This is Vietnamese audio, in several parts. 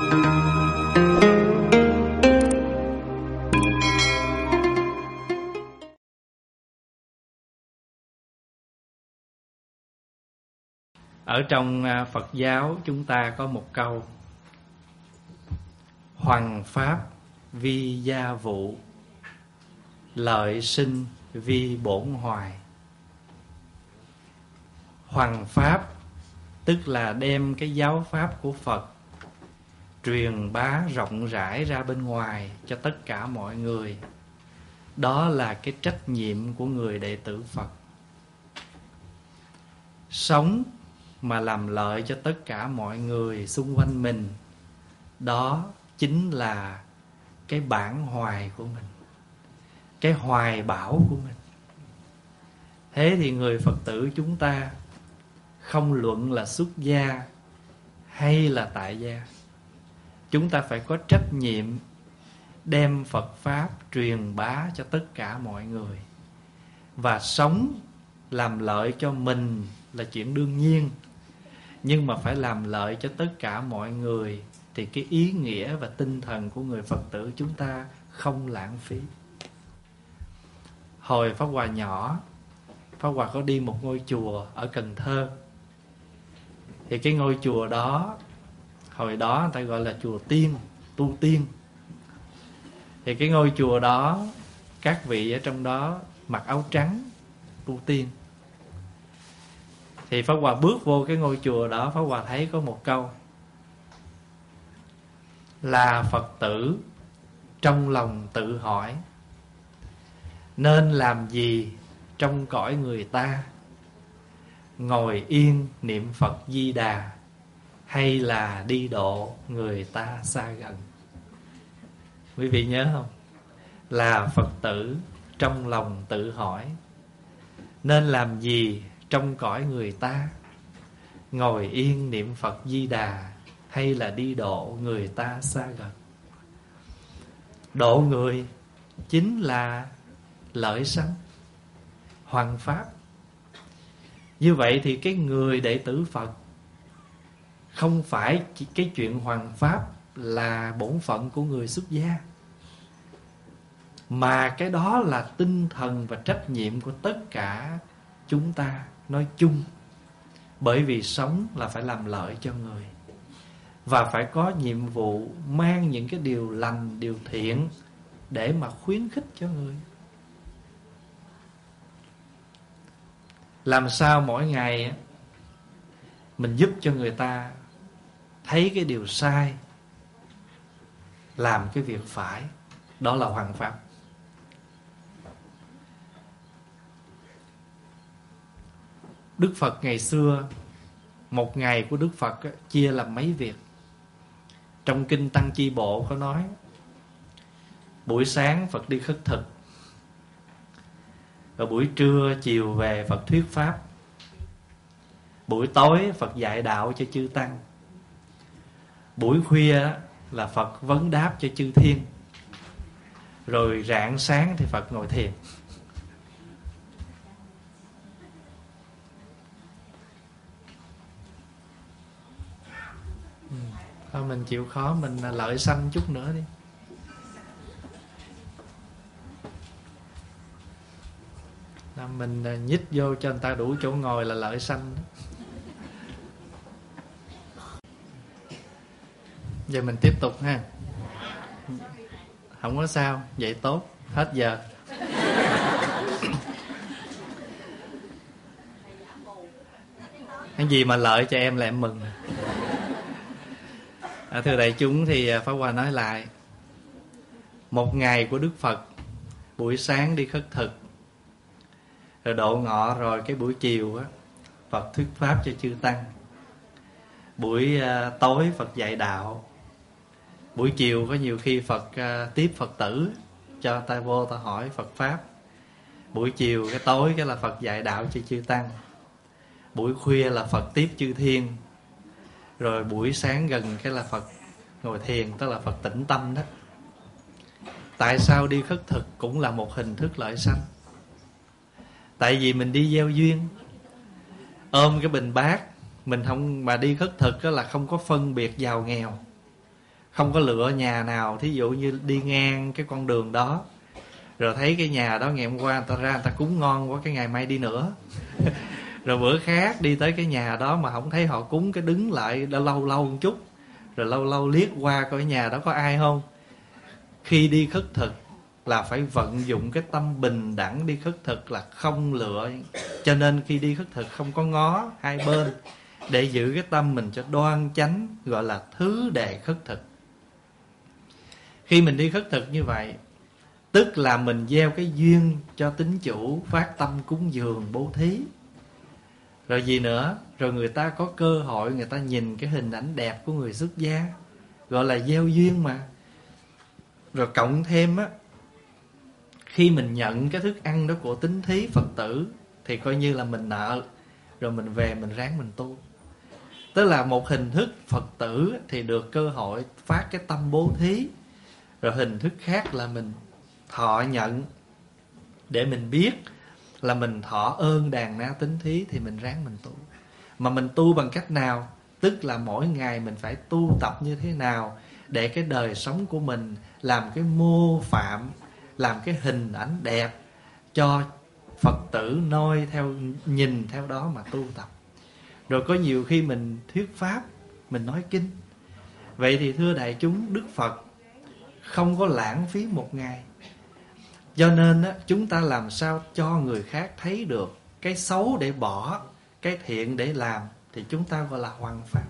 Ở trong Phật giáo chúng ta có một câu: hoằng pháp vi gia vụ, lợi sinh vi bổn hoài. Hoằng pháp tức là đem cái giáo pháp của Phật truyền bá rộng rãi ra bên ngoài cho tất cả mọi người. Đó là cái trách nhiệm của người đệ tử Phật. Sống mà làm lợi cho tất cả mọi người xung quanh mình, đó chính là cái bản hoài của mình, cái hoài bão của mình. Thế thì người Phật tử chúng ta, không luận là xuất gia hay là tại gia, chúng ta phải có trách nhiệm đem Phật Pháp truyền bá cho tất cả mọi người. Và sống làm lợi cho mình là chuyện đương nhiên, nhưng mà phải làm lợi cho tất cả mọi người thì cái ý nghĩa và tinh thần của người Phật tử chúng ta không lãng phí. Hồi Pháp Hòa nhỏ, Pháp Hòa có đi một ngôi chùa ở Cần Thơ. Thì cái ngôi chùa đó, hồi đó người ta gọi là chùa tiên, tu tiên. Thì cái ngôi chùa đó, các vị ở trong đó mặc áo trắng, tu tiên. Thì Pháp Hòa bước vô cái ngôi chùa đó, Pháp Hòa thấy có một câu là: Phật tử trong lòng tự hỏi, nên làm gì trong cõi người ta, ngồi yên niệm Phật Di Đà, hay là đi độ người ta xa gần. Quý vị nhớ không? Là Phật tử trong lòng tự hỏi, nên làm gì trong cõi người ta, ngồi yên niệm Phật Di Đà, hay là đi độ người ta xa gần. Độ người chính là lợi sanh, hoằng pháp. Như vậy thì cái người đệ tử Phật, không phải chỉ cái chuyện hoằng pháp là bổn phận của người xuất gia, mà cái đó là tinh thần và trách nhiệm của tất cả chúng ta nói chung. Bởi vì sống là phải làm lợi cho người, và phải có nhiệm vụ mang những cái điều lành, điều thiện để mà khuyến khích cho người. Làm sao mỗi ngày mình giúp cho người ta thấy cái điều sai, làm cái việc phải. Đó là hoằng pháp. Đức Phật ngày xưa, một ngày của Đức Phật chia làm mấy việc. Trong Kinh Tăng Chi Bộ có nói: buổi sáng Phật đi khất thực, rồi buổi trưa chiều về Phật thuyết pháp, buổi tối Phật dạy đạo cho chư tăng, buổi khuya là Phật vấn đáp cho chư thiên, rồi rạng sáng thì Phật ngồi thiền. Thôi mình chịu khó, mình lợi sanh chút nữa đi. Là mình nhích vô cho người ta đủ chỗ ngồi là lợi sanh đó. Giờ mình tiếp tục ha. Không có sao, vậy tốt, hết giờ. Cái gì mà lợi cho em là em mừng. Thưa đại chúng, thì Pháp Hòa nói lại: một ngày của Đức Phật, buổi sáng đi khất thực, rồi độ ngọ, rồi cái buổi chiều Phật thuyết pháp cho chư tăng, buổi tối Phật dạy đạo, buổi chiều có nhiều khi Phật tiếp Phật tử cho ta vô ta hỏi Phật pháp, buổi chiều cái tối cái là Phật dạy đạo cho chư tăng, buổi khuya là Phật tiếp chư thiên, rồi buổi sáng gần cái là Phật ngồi thiền, tức là Phật tĩnh tâm đó. Tại sao đi khất thực cũng là một hình thức lợi sanh? Tại vì mình đi gieo duyên, ôm cái bình bát, mình không mà đi khất thực đó là không có phân biệt giàu nghèo, Không có lựa nhà nào, thí dụ như đi ngang cái con đường đó rồi thấy cái nhà đó ngày hôm qua người ta ra người ta cúng ngon quá, cái ngày mai đi nữa. Rồi bữa khác đi tới cái nhà đó mà không thấy họ cúng, cái đứng lại lâu lâu một chút, rồi lâu lâu liếc qua coi nhà đó có ai không. Khi đi khất thực là phải vận dụng cái tâm bình đẳng đi khất thực, là không lựa. Cho nên khi đi khất thực không có ngó hai bên, để giữ cái tâm mình cho đoan chánh, gọi là thứ đệ khất thực. Khi mình đi khất thực như vậy, tức là mình gieo cái duyên cho tín chủ phát tâm cúng dường bố thí. Rồi gì nữa? Rồi người ta có cơ hội người ta nhìn cái hình ảnh đẹp của người xuất gia, gọi là gieo duyên mà. Rồi cộng thêm á, khi mình nhận cái thức ăn đó của tín thí Phật tử thì coi như là mình nợ, rồi mình về mình ráng mình tu. Tức là một hình thức Phật tử thì được cơ hội phát cái tâm bố thí, rồi hình thức khác là mình thọ nhận, để mình biết là mình thọ ơn đàn na tín thí thì mình ráng mình tu. Mà mình tu bằng cách nào? Tức là mỗi ngày mình phải tu tập như thế nào để cái đời sống của mình làm cái mô phạm, làm cái hình ảnh đẹp cho Phật tử noi theo, nhìn theo đó mà tu tập. Rồi có nhiều khi mình thuyết pháp, mình nói kinh. Vậy thì thưa đại chúng, Đức Phật không có lãng phí một ngày. Cho nên chúng ta làm sao cho người khác thấy được cái xấu để bỏ, cái thiện để làm, thì chúng ta gọi là hoằng pháp.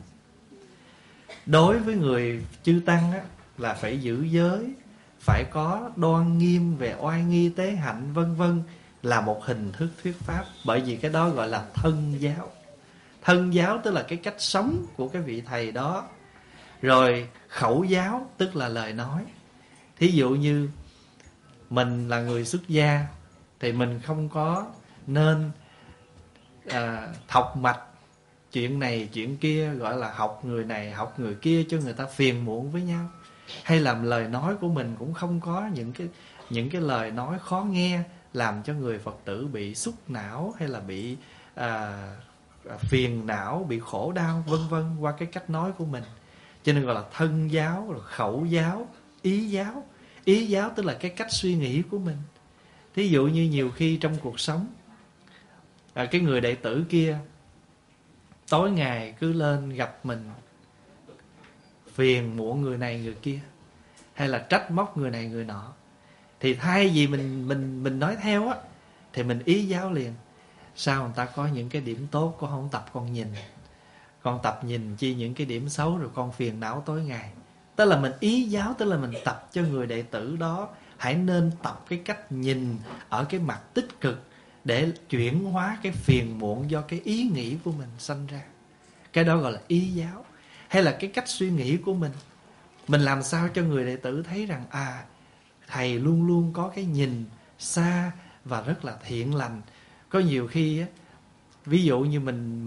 Đối với người chư tăng là phải giữ giới, phải có đoan nghiêm về oai nghi tế hạnh vân vân, là một hình thức thuyết pháp. Bởi vì cái đó gọi là thân giáo. Thân giáo tức là cái cách sống của cái vị thầy đó. Rồi khẩu giáo tức là lời nói. Thí dụ như mình là người xuất gia thì mình không có nên thọc mạch chuyện này chuyện kia, gọi là học người này học người kia cho người ta phiền muộn với nhau. Hay làm lời nói của mình cũng không có những cái lời nói khó nghe, làm cho người Phật tử bị xúc não, hay là bị phiền não, bị khổ đau vân vân qua cái cách nói của mình. Cho nên gọi là thân giáo, rồi khẩu giáo, ý giáo. Ý giáo tức là cái cách suy nghĩ của mình. Thí dụ như nhiều khi trong cuộc sống, cái người đệ tử kia tối ngày cứ lên gặp mình, phiền muộn người này người kia, hay là trách móc người này người nọ, thì thay vì mình nói theo á, thì mình ý giáo liền. Sao người ta có những cái điểm tốt, con không tập con nhìn. Con tập nhìn chi những cái điểm xấu, rồi con phiền não tối ngày. Tức là mình ý giáo, tức là mình tập cho người đệ tử đó hãy nên tập cái cách nhìn ở cái mặt tích cực, để chuyển hóa cái phiền muộn do cái ý nghĩ của mình sanh ra. Cái đó gọi là ý giáo. Hay là cái cách suy nghĩ của mình làm sao cho người đệ tử thấy rằng thầy luôn luôn có cái nhìn xa và rất là thiện lành. Có nhiều khi á, ví dụ như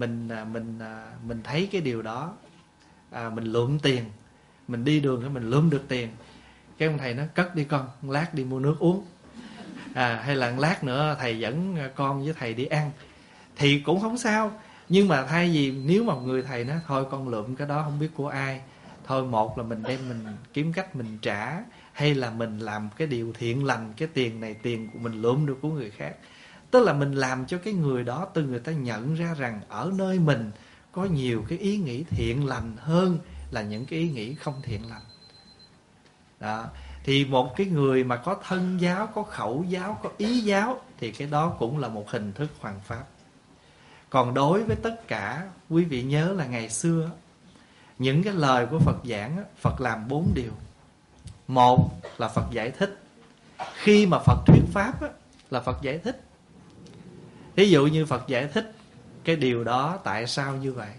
mình thấy cái điều đó, mình lượm tiền, mình đi đường mình lượm được tiền, cái ông thầy nói cất đi con, lát đi mua nước uống, hay là lát nữa thầy dẫn con với thầy đi ăn, thì cũng không sao. Nhưng mà thay vì nếu mà người thầy nói thôi con lượm cái đó không biết của ai, thôi một là mình đem mình kiếm cách mình trả, hay là mình làm cái điều thiện lành, cái tiền này tiền của mình lượm được của người khác. Tức là mình làm cho cái người đó, từ người ta nhận ra rằng ở nơi mình có nhiều cái ý nghĩ thiện lành hơn là những cái ý nghĩ không thiện lành. Đó. Thì một cái người mà có thân giáo, có khẩu giáo, có ý giáo, thì cái đó cũng là một hình thức hoằng pháp. Còn đối với tất cả, quý vị nhớ là ngày xưa những cái lời của Phật giảng, Phật làm 4 điều. Một là Phật giải thích. Khi mà Phật thuyết pháp là Phật giải thích. Thí dụ như Phật giải thích cái điều đó tại sao như vậy.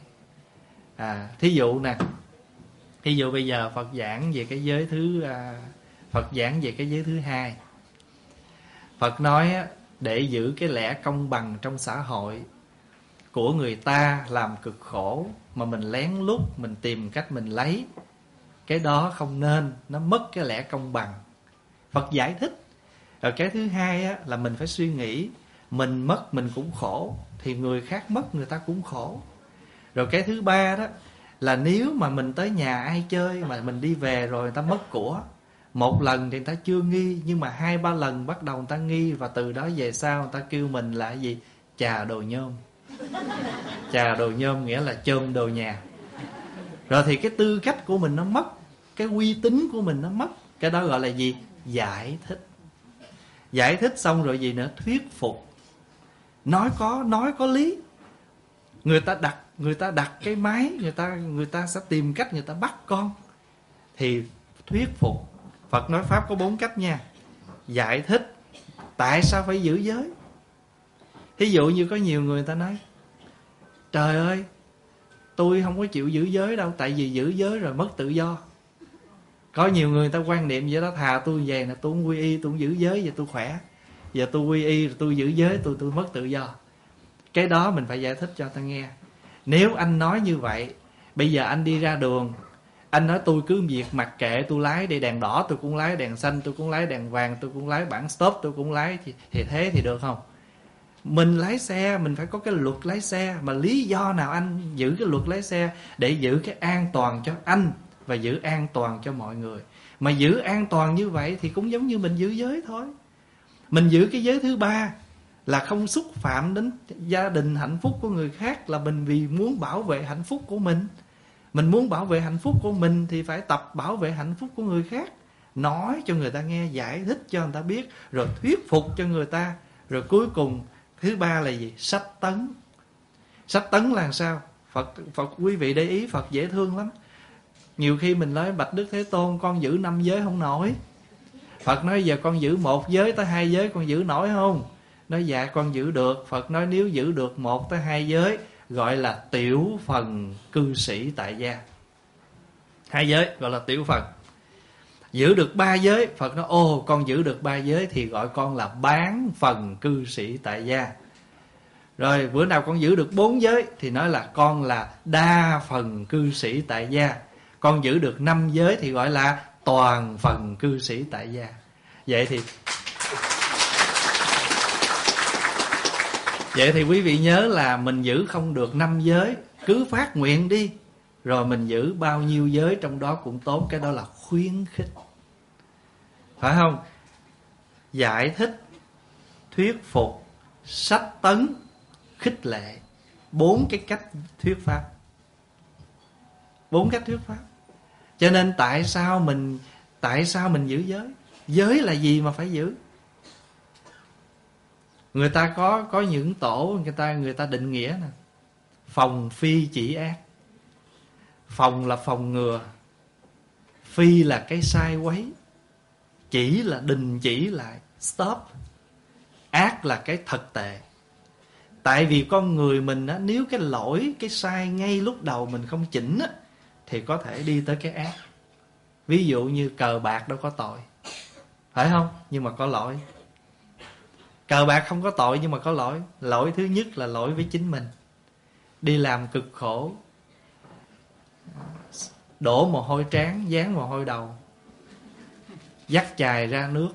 Thí dụ nè, thí dụ bây giờ Phật giảng về cái giới thứ Phật giảng về cái giới thứ hai. Phật nói để giữ cái lẽ công bằng trong xã hội của người ta làm cực khổ, mà mình lén lút mình tìm cách mình lấy, cái đó không nên, nó mất cái lẽ công bằng. Phật giải thích. Rồi cái thứ hai là mình phải suy nghĩ, mình mất mình cũng khổ, thì người khác mất người ta cũng khổ. Rồi cái thứ ba đó là nếu mà mình tới nhà ai chơi mà mình đi về rồi người ta mất của, một lần thì người ta chưa nghi, nhưng mà 2-3 lần bắt đầu người ta nghi, và từ đó về sau người ta kêu mình là gì? Chà đồ nhôm. Chà đồ nhôm nghĩa là chôm đồ nhà. Rồi thì cái tư cách của mình nó mất, cái uy tín của mình nó mất. Cái đó gọi là gì? Giải thích. Giải thích xong rồi gì nữa? Thuyết phục. Nói có lý. Người ta đặt cái máy, người ta sẽ tìm cách người ta bắt con, thì thuyết phục. Phật nói pháp có 4 cách nha. Giải thích tại sao phải giữ giới. Thí dụ như có nhiều người ta nói trời ơi, tôi không có chịu giữ giới đâu, tại vì giữ giới rồi mất tự do. Có nhiều người ta quan niệm vậy đó, thà tôi về là tôi không quy y, tôi không giữ giới, vậy tôi khỏe. Giờ tôi quy y rồi tôi giữ giới, tôi mất tự do. Cái đó mình phải giải thích cho ta nghe. Nếu anh nói như vậy, bây giờ anh đi ra đường, anh nói tôi cứ việc mặc kệ, tôi lái đi đèn đỏ tôi cũng lái, đèn xanh tôi cũng lái, đèn vàng tôi cũng lái, bảng stop tôi cũng lái, thì thế thì được không? Mình lái xe mình phải có cái luật lái xe. Mà lý do nào anh giữ cái luật lái xe? Để giữ cái an toàn cho anh và giữ an toàn cho mọi người. Mà giữ an toàn như vậy thì cũng giống như mình giữ giới thôi. Mình giữ cái giới thứ ba là không xúc phạm đến gia đình hạnh phúc của người khác, là mình vì muốn bảo vệ hạnh phúc của mình. Mình muốn bảo vệ hạnh phúc của mình thì phải tập bảo vệ hạnh phúc của người khác. Nói cho người ta nghe, giải thích cho người ta biết, rồi thuyết phục cho người ta. Rồi cuối cùng thứ ba là gì? Sách tấn. Sách tấn là sao? Phật quý vị để ý, Phật dễ thương lắm. Nhiều khi mình nói bạch Đức Thế Tôn, con giữ 5 giới không nổi. Phật nói giờ con giữ 1 giới tới 2 giới con giữ nổi không? Nói dạ con giữ được. Phật nói nếu giữ được 1 tới 2 giới gọi là tiểu phần cư sĩ tại gia. 2 giới gọi là tiểu phần. Giữ được 3 giới, Phật nói ô con giữ được 3 giới thì gọi con là bán phần cư sĩ tại gia. Rồi bữa nào con giữ được 4 giới thì nói là con là đa phần cư sĩ tại gia. Con giữ được 5 giới thì gọi là toàn phần cư sĩ tại gia. Vậy thì quý vị nhớ là mình giữ không được 5 giới, cứ phát nguyện đi, rồi mình giữ bao nhiêu giới trong đó cũng tốt. Cái đó là khuyến khích, phải không? Giải thích, thuyết phục, sách tấn, khích lệ. 4 cái cách thuyết pháp. 4 cách thuyết pháp. Cho nên tại sao mình giữ giới? Giới là gì mà phải giữ? Người ta có những tổ người ta định nghĩa nè. Phòng phi chỉ ác. Phòng là phòng ngừa, phi là cái sai quấy, chỉ là đình chỉ lại, stop. Ác là cái thật tệ. Tại vì con người mình á, nếu cái lỗi, cái sai ngay lúc đầu mình không chỉnh á, thì có thể đi tới cái ác. Ví dụ như cờ bạc đâu có tội, phải không? Nhưng mà có lỗi. Cờ bạc không có tội nhưng mà có lỗi. Lỗi thứ nhất là lỗi với chính mình. Đi làm cực khổ, đổ mồ hôi trán, dán mồ hôi đầu, dắt chài ra nước.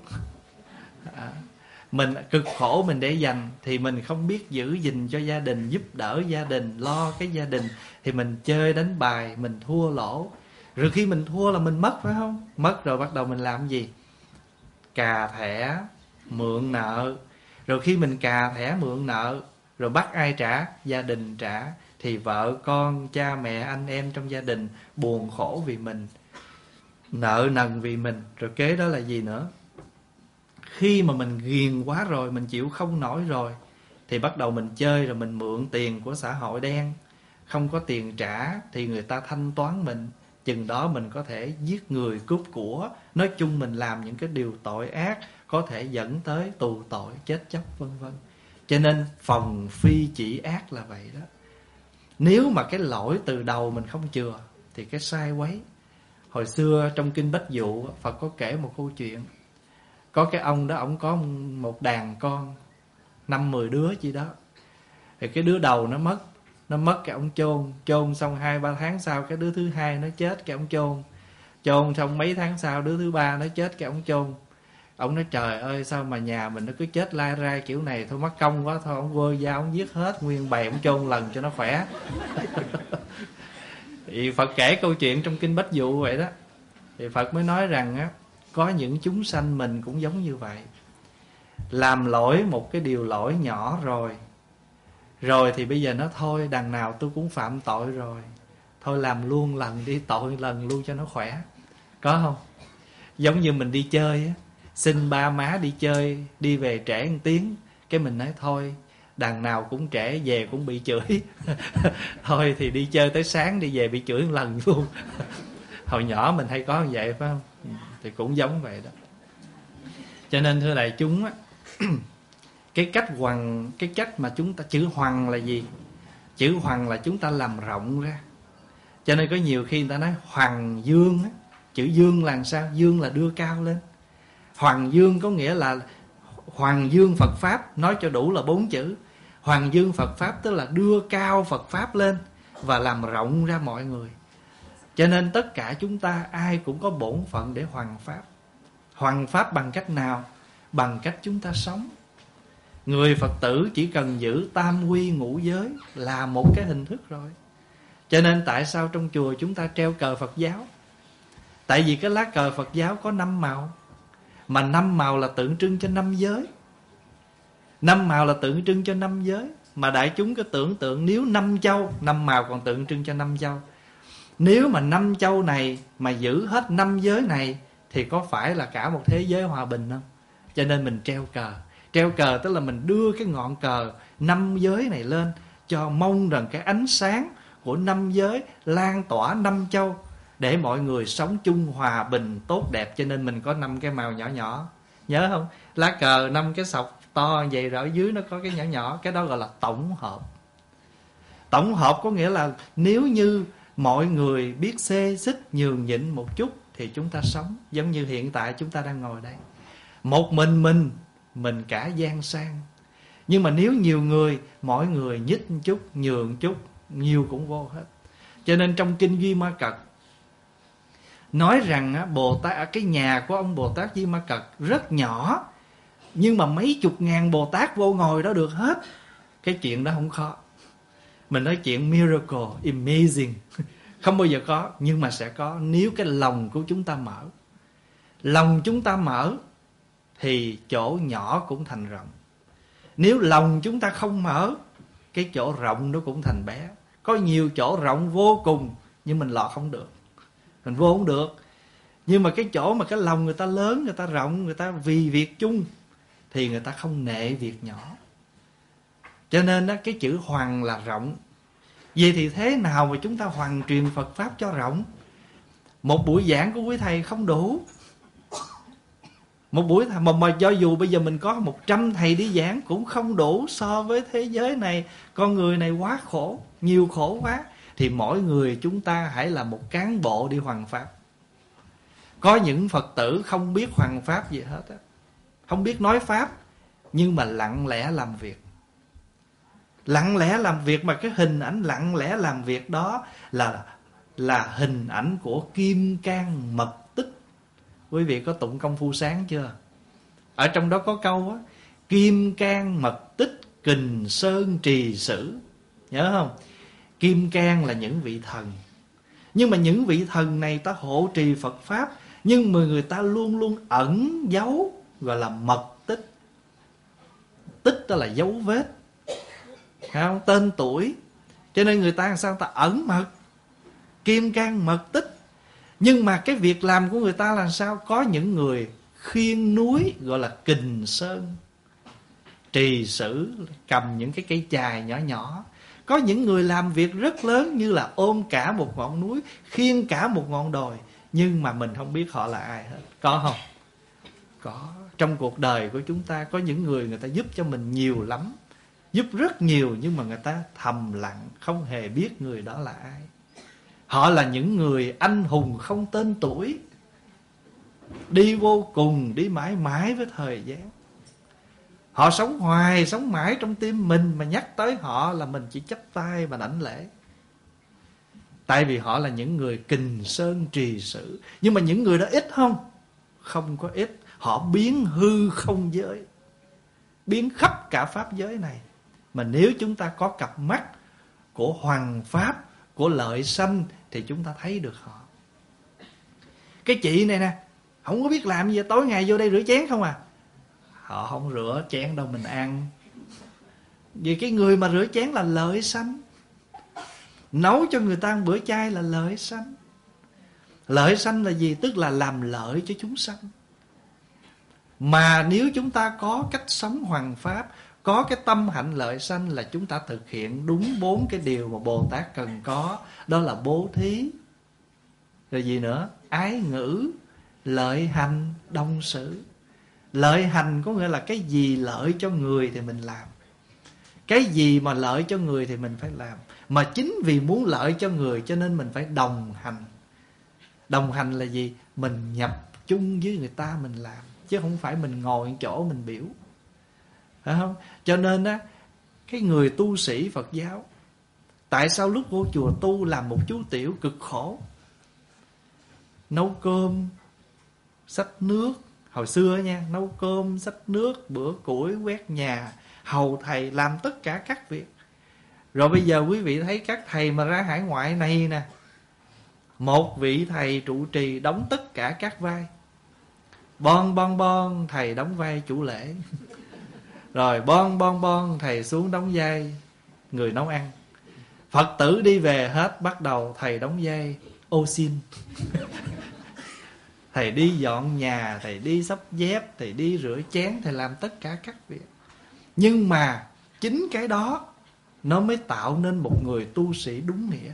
Mình cực khổ mình để dành, thì mình không biết giữ gìn cho gia đình, giúp đỡ gia đình, lo cái gia đình, thì mình chơi đánh bài, mình thua lỗ. Rồi khi mình thua là mình mất, phải không? Mất rồi bắt đầu mình làm gì? Cà thẻ, mượn nợ. Rồi khi mình cà thẻ mượn nợ, rồi bắt ai trả? Gia đình trả. Thì vợ con, cha mẹ, anh em trong gia đình buồn khổ vì mình, nợ nần vì mình. Rồi kế đó là gì nữa? Khi mà mình ghiền quá rồi, mình chịu không nổi rồi, thì bắt đầu mình chơi, rồi mình mượn tiền của xã hội đen. Không có tiền trả thì người ta thanh toán mình. Chừng đó mình có thể giết người, cướp của. Nói chung mình làm những cái điều tội ác, có thể dẫn tới tù tội, chết chóc vân vân. Cho nên phòng phi chỉ ác là vậy đó. Nếu mà cái lỗi từ đầu mình không chừa thì cái sai quấy. Hồi xưa trong Kinh Bách Dụ, Phật có kể một câu chuyện. Có cái ông đó, ông có một đàn con 5-10 đứa chi đó. Thì cái đứa đầu nó mất cái ông chôn xong 2-3 tháng sau cái đứa thứ hai nó chết, cái ông chôn xong mấy tháng sau đứa thứ ba nó chết, cái ông chôn. Ông nói trời ơi sao mà nhà mình nó cứ chết lai rai kiểu này, thôi mắc công quá, thôi ông vơ dao ông giết hết nguyên bầy ông chôn lần cho nó khỏe. Thì Phật kể câu chuyện trong Kinh Bách Dụ vậy đó. Thì Phật mới nói rằng á, có những chúng sanh mình cũng giống như vậy. Làm lỗi một cái điều lỗi nhỏ rồi thì bây giờ nó thôi, đằng nào tôi cũng phạm tội rồi, thôi làm luôn lần đi, tội lần luôn cho nó khỏe. Có không? Giống như mình đi chơi á, xin ba má đi chơi, đi về trễ 1 tiếng, cái mình nói thôi, đằng nào cũng trễ, về cũng bị chửi. Thôi thì đi chơi tới sáng, đi về bị chửi 1 lần luôn. Hồi nhỏ mình hay có như vậy phải không? Thì cũng giống vậy đó. Cho nên thưa đại chúng á, cái cách mà chúng ta, chữ hoằng là gì? Chữ hoằng là chúng ta làm rộng ra. Cho nên có nhiều khi người ta nói hoằng dương á. Chữ dương là sao? Dương là đưa cao lên. Hoằng dương có nghĩa là hoằng dương Phật Pháp, nói cho đủ là 4 chữ. Hoằng dương Phật Pháp tức là đưa cao Phật Pháp lên và làm rộng ra mọi người. Cho nên tất cả chúng ta ai cũng có bổn phận để hoằng Pháp. Hoằng Pháp bằng cách nào? Bằng cách chúng ta sống. Người Phật tử chỉ cần giữ tam quy ngũ giới là một cái hình thức rồi. Cho nên tại sao trong chùa chúng ta treo cờ Phật giáo? Tại vì cái lá cờ Phật giáo có 5 màu. Mà 5 màu là tượng trưng cho 5 giới. 5 màu là tượng trưng cho 5 giới. Mà đại chúng cứ tưởng tượng nếu 5 châu, 5 màu còn tượng trưng cho 5 châu. Nếu mà 5 châu này mà giữ hết 5 giới này thì có phải là cả một thế giới hòa bình không? Cho nên mình treo cờ. Treo cờ tức là mình đưa cái ngọn cờ 5 giới này lên, cho mong rằng cái ánh sáng của 5 giới lan tỏa 5 châu, để mọi người sống chung hòa bình tốt đẹp. Cho nên mình có 5 cái màu nhỏ nhỏ. Nhớ không? Lá cờ 5 cái sọc to vậy rồi ở dưới nó có cái nhỏ nhỏ. Cái đó gọi là tổng hợp. Tổng hợp có nghĩa là nếu như mọi người biết xê xích nhường nhịn một chút thì chúng ta sống. Giống như hiện tại chúng ta đang ngồi đây, một mình cả gian sang. Nhưng mà nếu nhiều người, mỗi người nhích một chút, nhường chút, nhiều cũng vô hết. Cho nên trong Kinh Duy Ma Cật nói rằng Bồ Tát, cái nhà của ông Bồ Tát Duy Ma Cật rất nhỏ, nhưng mà mấy chục ngàn Bồ Tát vô ngồi đó được hết. Cái chuyện đó không khó. Mình nói chuyện miracle, amazing, không bao giờ có, nhưng mà sẽ có nếu cái lòng của chúng ta mở. Lòng chúng ta mở thì chỗ nhỏ cũng thành rộng. Nếu lòng chúng ta không mở, cái chỗ rộng nó cũng thành bé. Có nhiều chỗ rộng vô cùng nhưng mình lọt không được, mình vô không được. Nhưng mà cái chỗ mà cái lòng người ta lớn, người ta rộng, người ta vì việc chung thì người ta không nệ việc nhỏ. Cho nên đó, cái chữ hoằng là rộng. Vậy thì thế nào mà chúng ta hoằng truyền Phật Pháp cho rộng? Một buổi giảng của quý thầy không đủ. Một buổi mà do dù bây giờ mình có 100 thầy đi giảng cũng không đủ so với thế giới này. Con người này quá khổ, nhiều khổ quá. Thì mỗi người chúng ta hãy là một cán bộ đi hoằng Pháp. Có những Phật tử không biết hoằng Pháp gì hết á, không biết nói Pháp, nhưng mà lặng lẽ làm việc. Lặng lẽ làm việc, mà cái hình ảnh lặng lẽ làm việc đó là hình ảnh của Kim Cang Mật Tích. Quý vị có tụng công phu sáng chưa? Ở trong đó có câu á, Kim Cang Mật Tích Kình Sơn Trì Sử. Nhớ không? Kim Cang là những vị thần. Nhưng mà những vị thần này ta hộ trì Phật Pháp, nhưng mà người ta luôn luôn ẩn giấu, gọi là mật tích. Tích đó là dấu vết, không? Tên tuổi. Cho nên người ta làm sao? Ta ẩn mật, Kim Cang Mật Tích. Nhưng mà cái việc làm của người ta là sao? Có những người khiêng núi, gọi là Kình Sơn Trì Sử, cầm những cái cây chài nhỏ nhỏ. Có những người làm việc rất lớn, như là ôm cả một ngọn núi, khiêng cả một ngọn đồi, nhưng mà mình không biết họ là ai hết. Có không? Có. Trong cuộc đời của chúng ta có những người ta giúp cho mình nhiều lắm, giúp rất nhiều, nhưng mà người ta thầm lặng, không hề biết người đó là ai. Họ là những người anh hùng không tên tuổi, đi vô cùng, đi mãi mãi với thời gian. Họ sống hoài, sống mãi trong tim mình, mà nhắc tới họ là mình chỉ chắp tay và đảnh lễ. Tại vì họ là những người Kình Sơn Trì Sử. Nhưng mà những người đó ít không? Không có ít. Họ biến hư không giới, biến khắp cả Pháp giới này. Mà nếu chúng ta có cặp mắt của hoằng Pháp, của lợi sanh thì chúng ta thấy được họ. Cái chị này nè, không có biết làm gì, tối ngày vô đây rửa chén không à. Họ không rửa chén đâu, mình ăn. Vì cái người mà rửa chén là lợi sanh, nấu cho người ta ăn bữa chay là lợi sanh. Lợi sanh là gì? Tức là làm lợi cho chúng sanh. Mà nếu chúng ta có cách sống hoằng pháp, có cái tâm hạnh lợi sanh, là chúng ta thực hiện đúng 4 cái điều mà Bồ Tát cần có. Đó là bố thí, rồi gì nữa? Ái ngữ, lợi hành, đồng xử. Lợi hành có nghĩa là cái gì lợi cho người thì mình làm, cái gì mà lợi cho người thì mình phải làm. Mà chính vì muốn lợi cho người cho nên mình phải đồng hành. Đồng hành là gì? Mình nhập chung với người ta mình làm, chứ không phải mình ngồi chỗ mình biểu, phải không? Cho nên á, cái người tu sĩ Phật giáo, tại sao lúc vô chùa tu làm một chú tiểu cực khổ? Nấu cơm, xách nước. Hồi xưa nha, nấu cơm, xách nước, bữa củi, quét nhà, hầu thầy, làm tất cả các việc. Rồi bây giờ quý vị thấy các thầy mà ra hải ngoại này nè, một vị thầy trụ trì đóng tất cả các vai. Bon thầy đóng vai chủ lễ. Rồi bon thầy xuống đóng vai người nấu ăn. Phật tử đi về hết, bắt đầu thầy đóng vai ô xin. Thầy đi dọn nhà, thầy đi sắp dép, thầy đi rửa chén, thầy làm tất cả các việc. Nhưng mà chính cái đó nó mới tạo nên một người tu sĩ đúng nghĩa.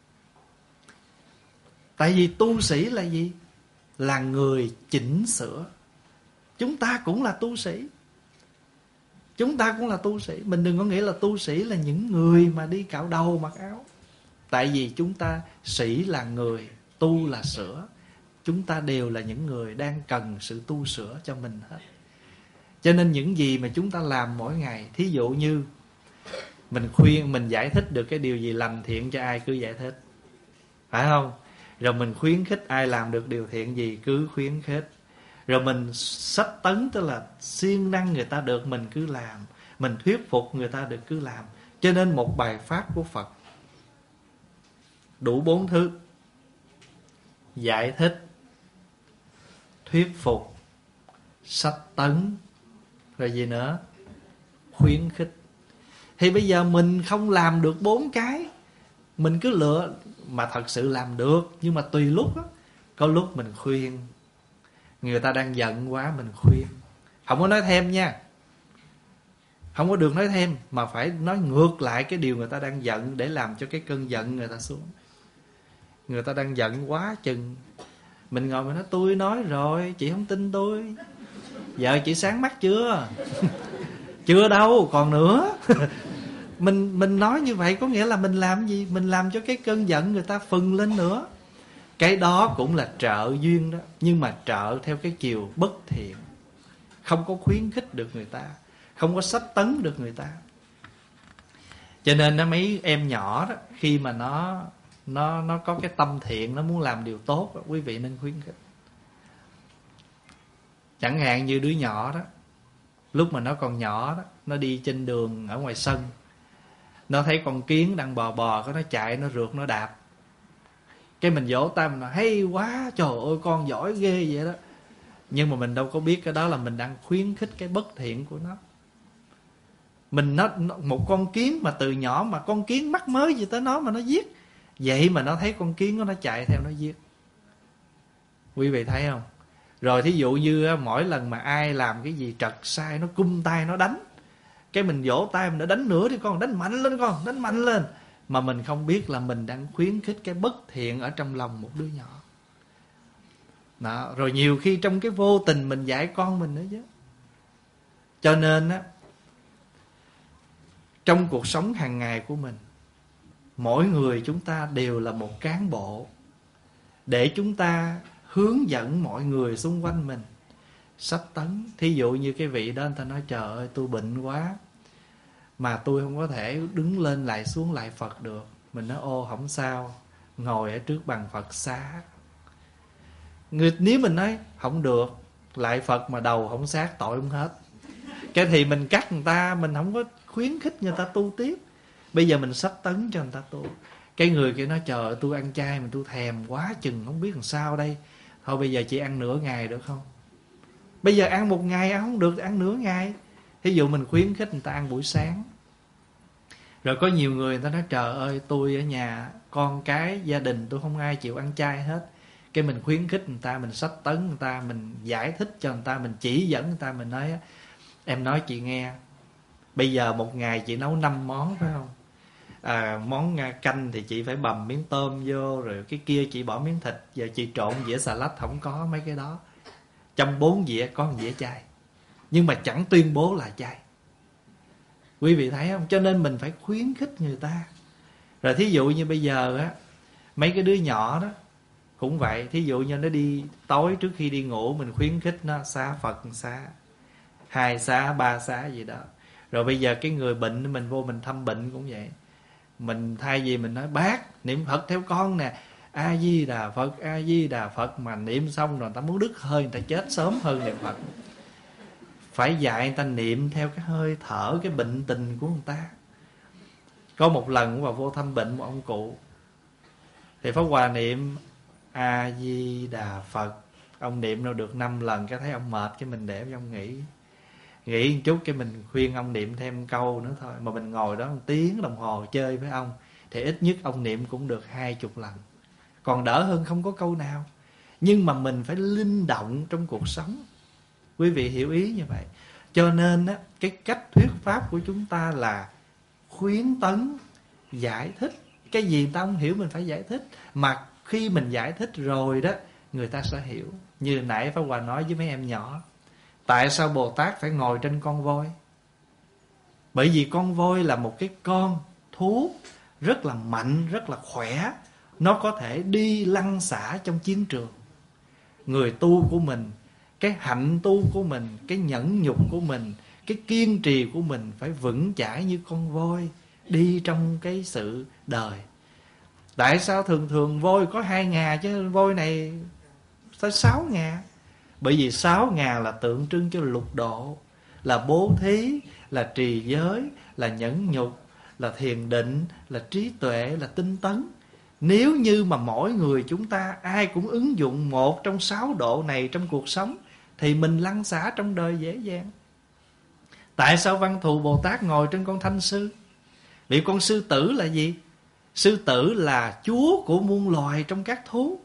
Tại vì tu sĩ là gì? Là người chỉnh sửa. Chúng ta cũng là tu sĩ. Chúng ta cũng là tu sĩ. Mình đừng có nghĩ là tu sĩ là những người mà đi cạo đầu mặc áo. Tại vì chúng ta, sĩ là người, tu là sửa. Chúng ta đều là những người đang cần sự tu sửa cho mình hết. Cho nên những gì mà chúng ta làm mỗi ngày, thí dụ như mình khuyên, mình giải thích được cái điều gì lành thiện cho ai cứ giải thích, phải không? Rồi mình khuyến khích ai làm được điều thiện gì cứ khuyến khích. Rồi mình sách tấn, tức là siêng năng người ta được mình cứ làm, mình thuyết phục người ta được cứ làm. Cho nên một bài pháp của Phật đủ 4 thứ: giải thích, thuyết phục, sách tấn, rồi gì nữa? Khuyến khích. Thì bây giờ mình không làm được 4 cái, mình cứ lựa, mà thật sự làm được. Nhưng mà tùy lúc đó, có lúc mình khuyên, người ta đang giận quá mình khuyên. Không có nói thêm nha, không có được nói thêm, mà phải nói ngược lại cái điều người ta đang giận, để làm cho cái cơn giận người ta xuống. Người ta đang giận quá chừng, mình ngồi mình nói tôi nói rồi, chị không tin tôi. Giờ chị sáng mắt chưa? Chưa đâu, còn nữa. Mình nói như vậy có nghĩa là mình làm gì? Mình làm cho cái cơn giận người ta phừng lên nữa. Cái đó cũng là trợ duyên đó, nhưng mà trợ theo cái chiều bất thiện, không có khuyến khích được người ta, không có sách tấn được người ta. Cho nên nó mấy em nhỏ đó, khi mà nó có cái tâm thiện, nó muốn làm điều tốt đó, quý vị nên khuyến khích. Chẳng hạn như đứa nhỏ đó, lúc mà nó còn nhỏ đó, nó đi trên đường ở ngoài sân, nó thấy con kiến đang bò, nó chạy, nó rượt, nó đạp. Cái mình vỗ tay mình nói hay quá, trời ơi con giỏi ghê vậy đó. Nhưng mà mình đâu có biết cái đó là mình đang khuyến khích cái bất thiện của nó. Nó một con kiến mà từ nhỏ mà con kiến mắc mới gì tới nó mà nó giết. Vậy mà nó thấy con kiến nó chạy theo nó giết. Quý vị thấy không? Rồi thí dụ như mỗi lần mà ai làm cái gì trật sai, nó cung tay nó đánh, cái mình vỗ tay mình đã đánh nữa đi con, đánh mạnh lên con, đánh mạnh lên. Mà mình không biết là mình đang khuyến khích cái bất thiện ở trong lòng một đứa nhỏ đó. Rồi nhiều khi trong cái vô tình mình dạy con mình nữa chứ. Cho nên á, trong cuộc sống hàng ngày của mình, mỗi người chúng ta đều là một cán bộ, để chúng ta hướng dẫn mọi người xung quanh mình, sách tấn. Thí dụ như cái vị đó, người ta nói trời ơi tôi bệnh quá, mà tôi không có thể đứng lên lại xuống lại Phật được. Mình nói ô không sao, ngồi ở trước bàn Phật xá. Nếu mình nói không được, lại Phật mà đầu không sát tội không hết, cái thì mình cắt người ta, mình không có khuyến khích người ta tu tiếp. Bây giờ mình sách tấn cho người ta tu. Cái người kia nói trời ơi, tôi ăn chay mà tôi thèm quá chừng, không biết làm sao đây. Thôi bây giờ chị ăn nửa ngày được không? Bây giờ ăn một ngày không được, ăn nửa ngày. Thí dụ mình khuyến khích người ta ăn buổi sáng. Rồi có nhiều người ta nói trời ơi, tôi ở nhà con cái gia đình tôi không ai chịu ăn chay hết. Cái mình khuyến khích người ta, mình sách tấn người ta, mình giải thích cho người ta, mình chỉ dẫn người ta, mình nói em nói chị nghe, bây giờ một ngày chị nấu 5 món phải không? Món canh thì chị phải bầm miếng tôm vô, rồi cái kia chị bỏ miếng thịt, giờ chị trộn dĩa xà lách, không có mấy cái đó. Trong 4 dĩa có 1 dĩa chay, nhưng mà chẳng tuyên bố là chay. Quý vị thấy không? Cho nên mình phải khuyến khích người ta. Rồi thí dụ như bây giờ á, mấy cái đứa nhỏ đó cũng vậy. Thí dụ như nó đi tối trước khi đi ngủ, mình khuyến khích nó xá Phật xá, 2 xá 3 xá gì đó. Rồi bây giờ cái người bệnh mình vô mình thăm bệnh cũng vậy. Mình thay vì mình nói bác niệm Phật theo con nè, A Di Đà Phật, A Di Đà Phật, mà niệm xong rồi người ta muốn đứt hơi, người ta chết sớm hơn niệm Phật. Phải dạy người ta niệm theo cái hơi thở, cái bệnh tình của người ta. Có một lần cũng vào vô thăm bệnh một ông cụ, thì Pháp Hòa niệm A Di Đà Phật, ông niệm đâu được 5 lần, cái thấy ông mệt, cái mình để ông nghỉ một chút, cái mình khuyên ông niệm thêm câu nữa thôi. Mà mình ngồi đó 1 tiếng đồng hồ chơi với ông, thì ít nhất ông niệm cũng được 20 lần, còn đỡ hơn không có câu nào. Nhưng mà mình phải linh động trong cuộc sống. Quý vị hiểu ý như vậy. Cho nên á, cái cách thuyết pháp của chúng ta là khuyến tấn, giải thích. Cái gì người ta không hiểu mình phải giải thích. Mà khi mình giải thích rồi đó, người ta sẽ hiểu. Như nãy Pháp Hòa nói với mấy em nhỏ, tại sao Bồ Tát phải ngồi trên con voi? Bởi vì con voi là một cái con thú rất là mạnh, rất là khỏe. Nó có thể đi lăn xả trong chiến trường. Người tu của mình, cái hạnh tu của mình, cái nhẫn nhục của mình, cái kiên trì của mình phải vững chãi như con voi đi trong cái sự đời. Tại sao thường thường voi có 2 ngà, chứ voi này tới 6 ngà? Bởi vì 6 ngà là tượng trưng cho lục độ, là bố thí, là trì giới, là nhẫn nhục, là thiền định, là trí tuệ, là tinh tấn. Nếu như mà mỗi người chúng ta ai cũng ứng dụng một trong 6 độ này trong cuộc sống, thì mình lăn xả trong đời dễ dàng. Tại sao Văn Thù Bồ Tát ngồi trên con thanh sư? Vì con sư tử là gì? Sư tử là chúa của muôn loài trong các thú,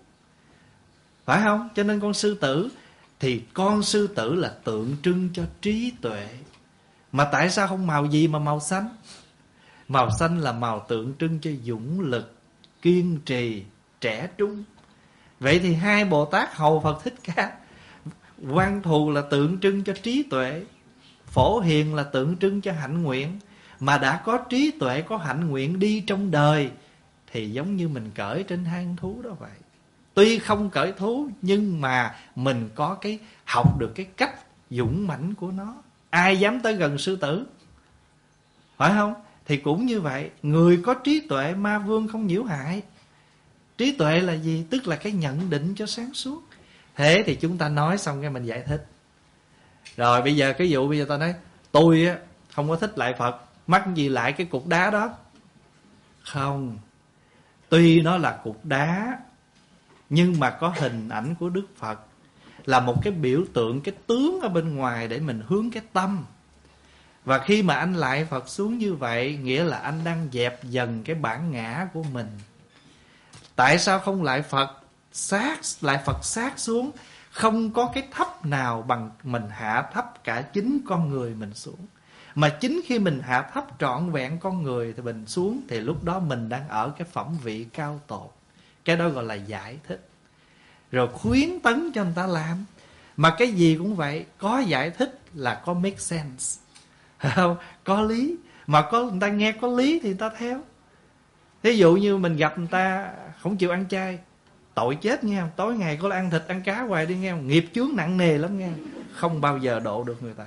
phải không? Cho nên con sư tử, thì con sư tử là tượng trưng cho trí tuệ. Mà tại sao không màu gì mà màu xanh? Màu xanh là màu tượng trưng cho dũng lực, kiên trì, trẻ trung. Vậy thì 2 Bồ Tát hầu Phật Thích Ca. Văn Thù là tượng trưng cho trí tuệ, Phổ Hiền là tượng trưng cho hạnh nguyện. Mà đã có trí tuệ, có hạnh nguyện đi trong đời, thì giống như mình cởi trên hang thú đó vậy. Tuy không cởi thú, nhưng mà mình có cái học được cái cách dũng mãnh của nó. Ai dám tới gần sư tử, phải không? Thì cũng như vậy, người có trí tuệ, ma vương không nhiễu hại. Trí tuệ là gì? Tức là cái nhận định cho sáng suốt. Thế thì chúng ta nói xong cái mình giải thích. Rồi bây giờ cái vụ bây giờ ta nói tôi á không có thích lại Phật, mắc gì lại cái cục đá đó? Không, tuy nó là cục đá, nhưng mà có hình ảnh của Đức Phật, là một cái biểu tượng, cái tướng ở bên ngoài để mình hướng cái tâm. Và khi mà anh lại Phật xuống như vậy, nghĩa là anh đang dẹp dần cái bản ngã của mình. Tại sao không lại Phật sát, lại Phật sát xuống? Không có cái thấp nào bằng mình hạ thấp cả chính con người mình xuống. Mà chính khi mình hạ thấp trọn vẹn con người thì mình xuống, thì lúc đó mình đang ở cái phẩm vị cao tột. Cái đó gọi là giải thích. Rồi khuyến tấn cho người ta làm. Mà cái gì cũng vậy, có giải thích là có make sense, không? Có lý. Mà có người ta nghe có lý thì người ta theo. Thí dụ như mình gặp người ta không chịu ăn chay, tội chết nghe không? Tối ngày có ăn thịt ăn cá hoài đi nghe không? Nghiệp chướng nặng nề lắm nghe. Không bao giờ độ được người ta.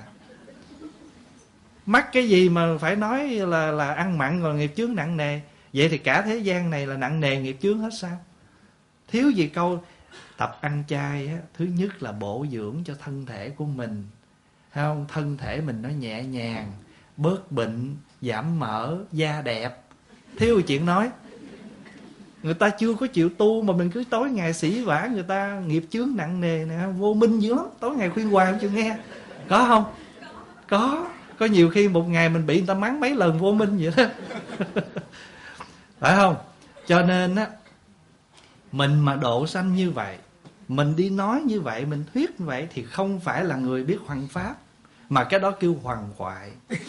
Mắc cái gì mà phải nói là ăn mặn rồi nghiệp chướng nặng nề? Vậy thì cả thế gian này là nặng nề nghiệp chướng hết sao? Thiếu gì câu tập ăn chay á, thứ nhất là bổ dưỡng cho thân thể của mình, thấy không? Thân thể mình nó nhẹ nhàng, bớt bệnh, giảm mỡ, da đẹp. Thiếu chuyện nói. Người ta chưa có chịu tu mà mình cứ tối ngày sỉ vả người ta, nghiệp chướng nặng nề nè, vô minh dữ lắm, tối ngày khuyên hoài không chịu nghe. Có không? Có nhiều khi một ngày mình bị người ta mắng mấy lần vô minh vậy đó. Phải không? Cho nên á, mình mà độ sanh như vậy, mình đi nói như vậy, mình thuyết như vậy thì không phải là người biết hoằng pháp, mà cái đó kêu hoàng hoại.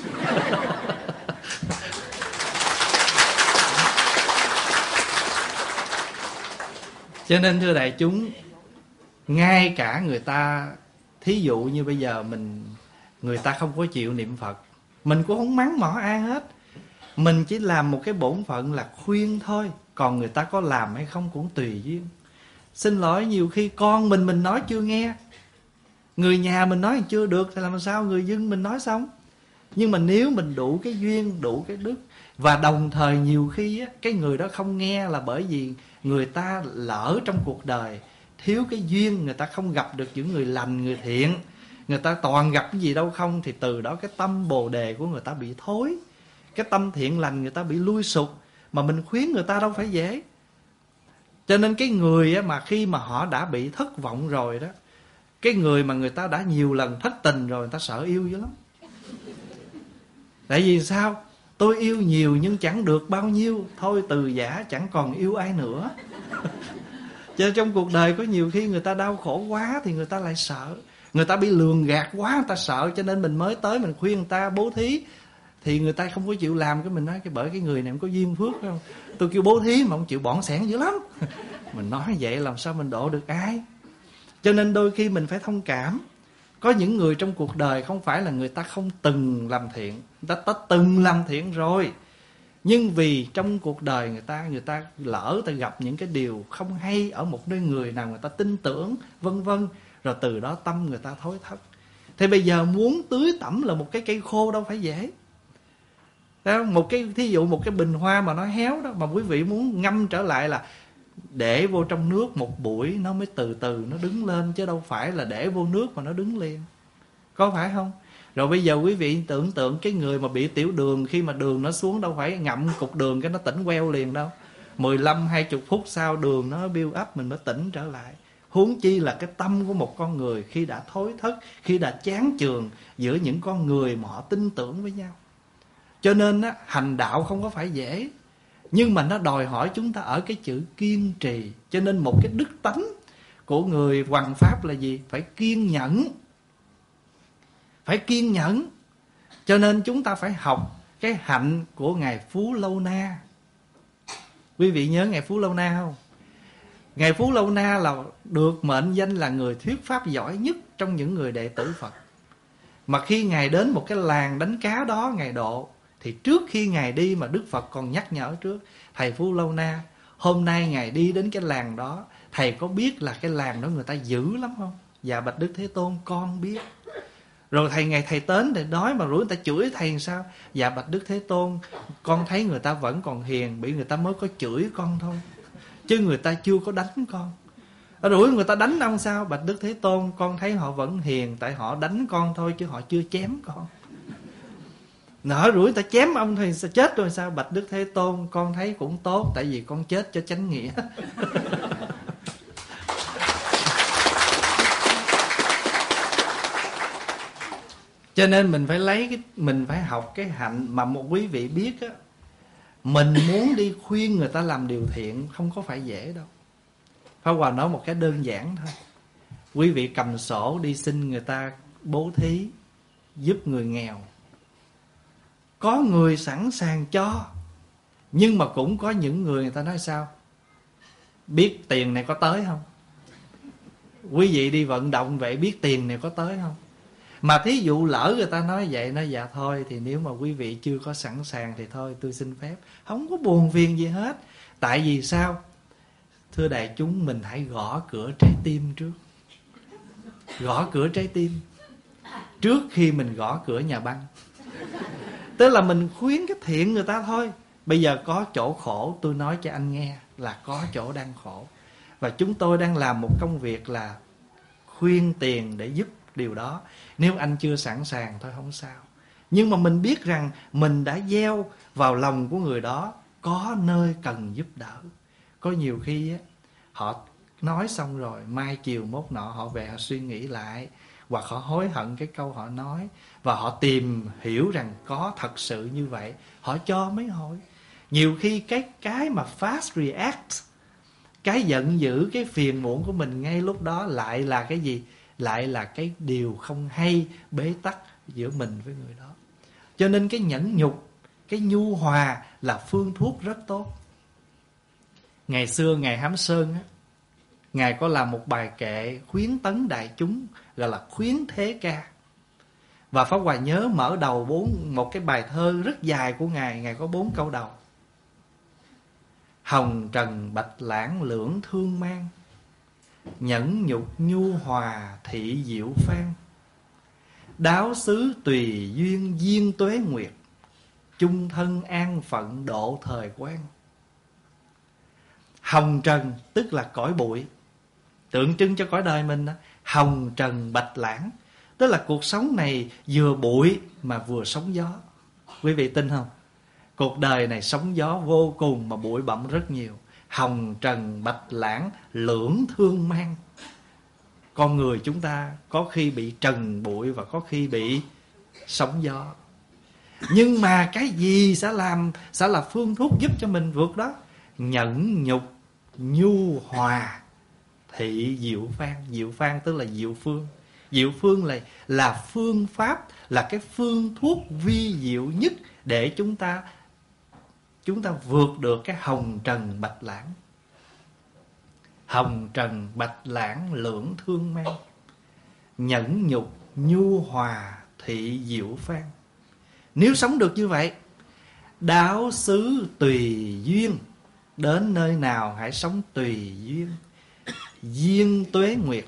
Cho nên thưa đại chúng, ngay cả người ta, thí dụ như bây giờ người ta không có chịu niệm Phật, mình cũng không mắng mỏ ai hết. Mình chỉ làm một cái bổn phận là khuyên thôi, còn người ta có làm hay không cũng tùy duyên. Xin lỗi, nhiều khi con mình nói chưa nghe, người nhà mình nói chưa được thì làm sao người dân mình nói xong. Nhưng mà nếu mình đủ cái duyên, đủ cái đức, và đồng thời nhiều khi á, cái người đó không nghe là bởi vì người ta lỡ trong cuộc đời thiếu cái duyên, người ta không gặp được những người lành, người thiện, người ta toàn gặp cái gì đâu không, thì từ đó cái tâm bồ đề của người ta bị thối, cái tâm thiện lành người ta bị lui sụt. Mà mình khuyến người ta đâu phải dễ. Cho nên cái người á, mà khi mà họ đã bị thất vọng rồi đó, cái người mà người ta đã nhiều lần thất tình rồi, người ta sợ yêu dữ lắm. Tại vì sao? Tôi yêu nhiều nhưng chẳng được bao nhiêu, thôi từ giả chẳng còn yêu ai nữa. Cho nên trong cuộc đời có nhiều khi người ta đau khổ quá thì người ta lại sợ, người ta bị lường gạt quá người ta sợ. Cho nên mình mới tới mình khuyên người ta bố thí thì người ta không có chịu làm. Cái mình nói bởi cái người này không có duyên phước, không, tôi kêu bố thí mà không chịu, bỏn sẻn dữ lắm. Mình nói vậy làm sao mình độ được ai? Cho nên đôi khi mình phải thông cảm. Có những người trong cuộc đời không phải là người ta không từng làm thiện, người ta từng làm thiện rồi, nhưng vì trong cuộc đời người ta lỡ người ta gặp những cái điều không hay ở một nơi người nào người ta tin tưởng, vân vân, rồi từ đó tâm người ta thối thất. Thì bây giờ muốn tưới tẩm là một cái cây khô đâu phải dễ. Đó, thí dụ một cái bình hoa mà nó héo đó, mà quý vị muốn ngâm trở lại là để vô trong nước một buổi nó mới từ từ nó đứng lên, chứ đâu phải là để vô nước mà nó đứng liền. Có phải không? Rồi bây giờ quý vị tưởng tượng cái người mà bị tiểu đường, khi mà đường nó xuống đâu phải ngậm cục đường cái nó tỉnh queo liền đâu. 15-20 phút sau đường nó build up mình mới tỉnh trở lại. Huống chi là cái tâm của một con người khi đã thối thất, khi đã chán chường giữa những con người mà họ tin tưởng với nhau. Cho nên á, hành đạo không có phải dễ, nhưng mà nó đòi hỏi chúng ta ở cái chữ kiên trì. Cho nên một cái đức tánh của người hoằng pháp là gì? Phải kiên nhẫn. Phải kiên nhẫn. Cho nên chúng ta phải học cái hạnh của Ngài Phú Lâu Na. Quý vị nhớ Ngài Phú Lâu Na không? Ngài Phú Lâu Na là được mệnh danh là người thuyết pháp giỏi nhất trong những người đệ tử Phật. Mà khi Ngài đến một cái làng đánh cá đó Ngài độ, thì trước khi Ngài đi mà Đức Phật còn nhắc nhở trước: thầy Phú Lâu Na, hôm nay Ngài đi đến cái làng đó, thầy có biết là cái làng đó người ta dữ lắm không? Dạ bạch Đức Thế Tôn, con biết. Rồi ngày thầy đến để nói mà rủi người ta chửi thầy làm sao? Dạ bạch Đức Thế Tôn, con thấy người ta vẫn còn hiền, bị người ta mới có chửi con thôi, chứ người ta chưa có đánh con. Rủi người ta đánh ông sao? Bạch Đức Thế Tôn, con thấy họ vẫn hiền, tại họ đánh con thôi chứ họ chưa chém con. Nỡ rủi người ta chém ông thì sẽ chết rồi sao? Bạch Đức Thế Tôn, con thấy cũng tốt, tại vì con chết cho chánh nghĩa. Cho nên mình phải mình phải học cái hạnh mà một quý vị biết á, mình muốn đi khuyên người ta làm điều thiện không có phải dễ đâu. Pháp Hòa nói một cái đơn giản thôi. Quý vị cầm sổ đi xin người ta bố thí, giúp người nghèo. Có người sẵn sàng cho, nhưng mà cũng có những người ta nói sao? Biết tiền này có tới không? Quý vị đi vận động vậy biết tiền này có tới không? Mà thí dụ lỡ người ta nói vậy, nói dạ thôi thì nếu mà quý vị chưa có sẵn sàng thì thôi tôi xin phép. Không có buồn phiền gì hết. Tại vì sao? Thưa đại chúng, mình hãy gõ cửa trái tim trước. Gõ cửa trái tim trước khi mình gõ cửa nhà băng. Tức là mình khuyến cái thiện người ta thôi. Bây giờ có chỗ khổ, tôi nói cho anh nghe là có chỗ đang khổ. Và chúng tôi đang làm một công việc là khuyên tiền để giúp điều đó. Nếu anh chưa sẵn sàng thôi không sao. Nhưng mà mình biết rằng mình đã gieo vào lòng của người đó có nơi cần giúp đỡ, Có nhiều khi á, họ nói xong rồi, mai chiều mốt nọ họ về họ suy nghĩ lại, hoặc họ hối hận cái câu họ nói, và họ tìm hiểu rằng có thật sự như vậy, họ cho mấy hội. Nhiều khi cái mà fast react, cái giận dữ, cái phiền muộn của mình ngay lúc đó lại là cái gì? Lại là cái điều không hay, bế tắc giữa mình với người đó. Cho nên cái nhẫn nhục, cái nhu hòa là phương thuốc rất tốt. Ngày xưa Ngài Hám Sơn á, Ngài có làm một bài kệ khuyến tấn đại chúng, gọi là khuyến thế ca. Và Pháp Hòa nhớ mở đầu một cái bài thơ rất dài của Ngài. Ngài có 4 câu đầu. Hồng trần bạch lãng lưỡng thương mang, nhẫn nhục nhu hòa thị diệu phan, đáo xứ tùy duyên duyên tuế nguyệt, chung thân an phận độ thời quan. Hồng trần tức là cõi bụi, tượng trưng cho cõi đời mình đó. Hồng trần bạch lãng tức là cuộc sống này vừa bụi mà vừa sóng gió. Quý vị tin không? Cuộc đời này sóng gió vô cùng mà bụi bặm rất nhiều. Hồng trần bạch lãng lưỡng thương mang. Con người chúng ta có khi bị trần bụi và có khi bị sóng gió. Nhưng mà cái gì sẽ là phương thuốc giúp cho mình vượt đó? Nhẫn nhục nhu hòa thị diệu phan. Diệu phan tức là diệu phương. Diệu phương là phương pháp, là cái phương thuốc vi diệu nhất để chúng ta vượt được cái hồng trần bạch lãng. Hồng trần bạch lãng lưỡng thương mang, nhẫn nhục nhu hòa thị diệu phan. Nếu sống được như vậy, đáo xứ tùy duyên, đến nơi nào hãy sống tùy duyên. Duyên tuế nguyệt,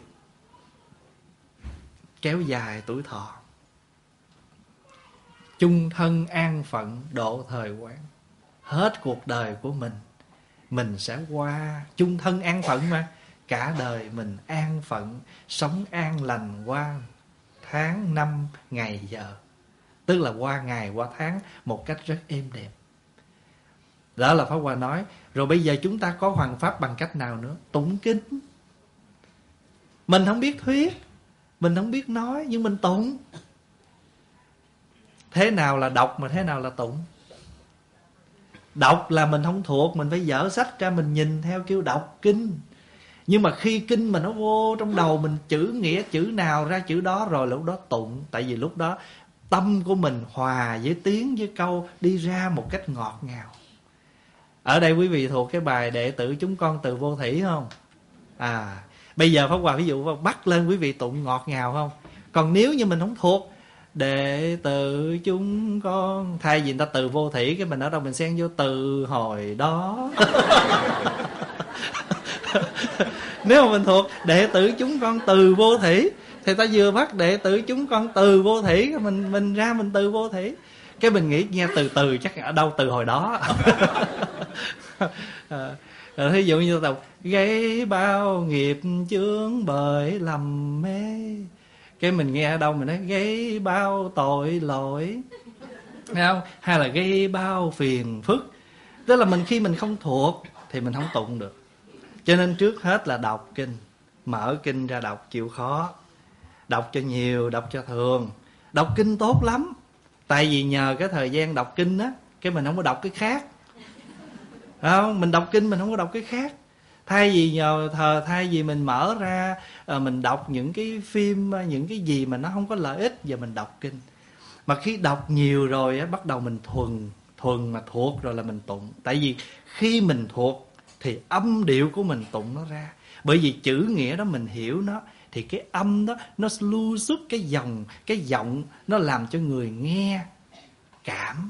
kéo dài tuổi thọ. Chung thân an phận độ thời quán. Hết cuộc đời của mình sẽ qua. Chung thân an phận mà, cả đời mình an phận, sống an lành qua tháng, năm, ngày, giờ. Tức là qua ngày, qua tháng một cách rất êm đẹp. Đó là Pháp Hòa nói. Rồi bây giờ chúng ta có hoằng pháp bằng cách nào nữa? Tụng kinh. Mình không biết thuyết, mình không biết nói, nhưng mình tụng. Thế nào là đọc mà thế nào là tụng? Đọc là mình không thuộc, mình phải dở sách ra mình nhìn theo kêu đọc kinh. Nhưng mà khi kinh mà nó vô trong đầu mình, chữ nghĩa chữ nào ra chữ đó, rồi lúc đó tụng. Tại vì lúc đó tâm của mình hòa với tiếng với câu, đi ra một cách ngọt ngào. Ở đây quý vị thuộc cái bài Đệ tử chúng con từ vô thủy không? Bây giờ Pháp Hòa ví dụ bắt lên quý vị tụng ngọt ngào không? Còn nếu như mình không thuộc đệ tử chúng con, thay vì người ta từ vô thủy, cái mình ở đâu mình xen vô từ hồi đó. Nếu mà mình thuộc đệ tử chúng con từ vô thủy, thì ta vừa bắt đệ tử chúng con từ vô thủy, mình ra mình từ vô thủy. Cái mình nghĩ nghe từ chắc ở đâu từ hồi đó. Thí dụ như tao gây bao nghiệp chướng bởi lầm mê, cái mình nghe ở đâu mình nói gây bao tội lỗi, thấy không? Hay là gây bao phiền phức. Tức là khi mình không thuộc thì mình không tụng được. Cho nên trước hết là đọc kinh. Mở kinh ra đọc chịu khó. Đọc cho nhiều, đọc cho thường. Đọc kinh tốt lắm. Tại vì nhờ cái thời gian đọc kinh á, cái mình không có đọc cái khác. Không? Mình đọc kinh mình không có đọc cái khác. Thay vì mình mở ra mình đọc những cái phim, những cái gì mà nó không có lợi ích, giờ mình đọc kinh. Mà khi đọc nhiều rồi á, bắt đầu mình thuần mà thuộc rồi là mình tụng. Tại vì khi mình thuộc thì âm điệu của mình tụng nó ra. Bởi vì chữ nghĩa đó mình hiểu nó, thì cái âm đó nó lưu xuất cái giọng, nó làm cho người nghe cảm.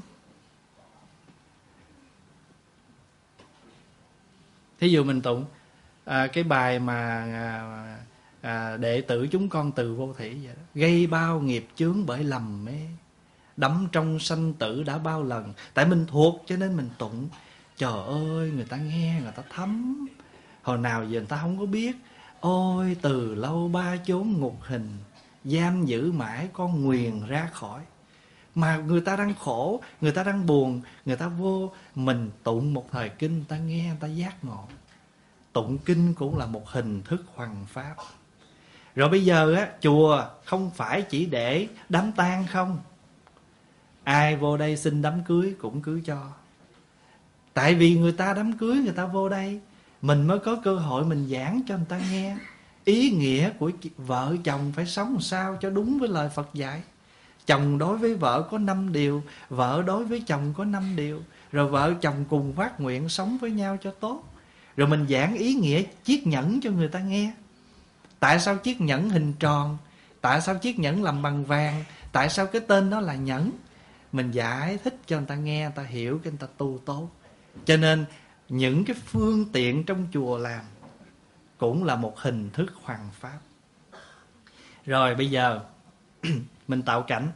Thí dụ mình tụng cái bài mà đệ tử chúng con từ vô thủy vậy đó. Gây bao nghiệp chướng bởi lầm mê, đắm trong sanh tử đã bao lần. Tại mình thuộc cho nên mình tụng. Trời ơi, người ta nghe, người ta thấm. Hồi nào giờ người ta không có biết. Ôi từ lâu ba chốn ngục hình, giam giữ mãi con nguyền ra khỏi. Mà người ta đang khổ, người ta đang buồn, người ta vô, mình tụng một thời kinh, người ta nghe, người ta giác ngộ. tụng kinh cũng là một hình thức hoằng pháp. Rồi bây giờ á, chùa không phải chỉ để đám tang không. Ai vô đây xin đám cưới cũng cứ cho. Tại vì người ta đám cưới, người ta vô đây, mình mới có cơ hội mình giảng cho người ta nghe ý nghĩa của vợ chồng phải sống làm sao cho đúng với lời Phật dạy. Chồng đối với vợ có 5 điều, vợ đối với chồng có 5 điều. Rồi vợ chồng cùng phát nguyện sống với nhau cho tốt. Rồi mình giảng ý nghĩa chiếc nhẫn cho người ta nghe. Tại sao chiếc nhẫn hình tròn? Tại sao chiếc nhẫn làm bằng vàng? Tại sao cái tên đó là nhẫn? Mình giải thích cho người ta nghe, người ta hiểu, cái người ta tu tốt. Cho nên những cái phương tiện trong chùa làm cũng là một hình thức hoằng pháp. Rồi bây giờ mình tạo cảnh,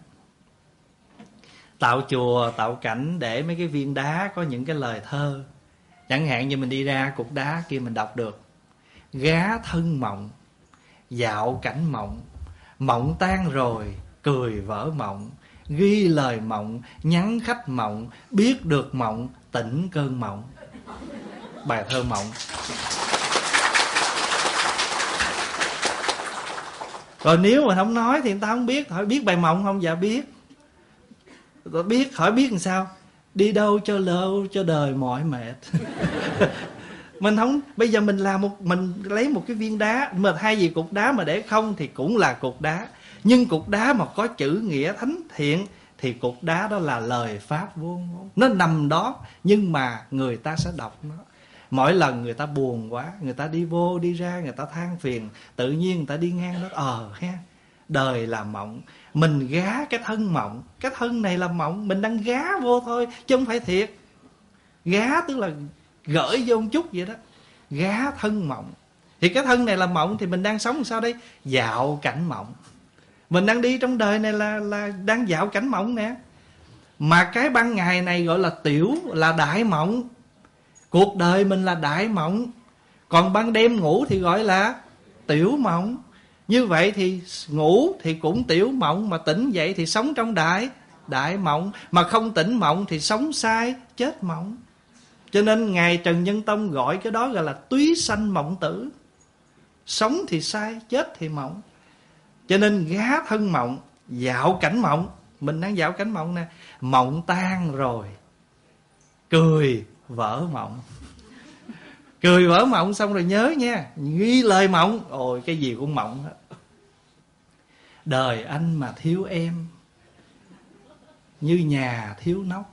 tạo chùa, tạo cảnh để mấy cái viên đá có những cái lời thơ. Chẳng hạn như mình đi ra cục đá kia mình đọc được: gá thân mộng, dạo cảnh mộng, mộng tan rồi, cười vỡ mộng, ghi lời mộng, nhắn khách mộng, biết được mộng, tỉnh cơn mộng. Bài thơ mộng. Rồi nếu mà không nói thì người ta không biết. Hỏi biết bài mộng không? Dạ biết. Rồi biết, hỏi biết làm sao? Đi đâu cho lâu cho đời mỏi mệt. Mình không, bây giờ mình làm mình lấy một cái viên đá, mà thay vì cục đá mà để không thì cũng là cục đá. Nhưng cục đá mà có chữ nghĩa thánh thiện thì cục đá đó là lời pháp vô ngôn. Nó nằm đó nhưng mà người ta sẽ đọc nó. Mỗi lần người ta buồn quá, người ta đi vô đi ra, người ta than phiền, tự nhiên người ta đi ngang đó, ha, đời là mộng. Mình gá cái thân mộng, cái thân này là mộng, mình đang gá vô thôi chứ không phải thiệt. Gá tức là gửi vô một chút vậy đó. Gá thân mộng. Thì cái thân này là mộng thì mình đang sống làm sao đây? Dạo cảnh mộng. Mình đang đi trong đời này là đang dạo cảnh mộng nè. Mà cái ban ngày này gọi là tiểu, là đại mộng. Cuộc đời mình là đại mộng. Còn ban đêm ngủ thì gọi là tiểu mộng. Như vậy thì ngủ thì cũng tiểu mộng, mà tỉnh dậy thì sống trong đại mộng. Mà không tỉnh mộng thì sống sai, chết mộng. Cho nên Ngài Trần Nhân Tông gọi cái đó gọi là túy sanh mộng tử. Sống thì sai, chết thì mộng. Cho nên gá thân mộng, dạo cảnh mộng. Mình đang dạo cảnh mộng nè. Mộng tan rồi, cười vỡ mộng. Cười vỡ mộng xong rồi nhớ nha, ghi lời mộng. Ôi cái gì cũng mộng hết. Đời anh mà thiếu em, như nhà thiếu nóc,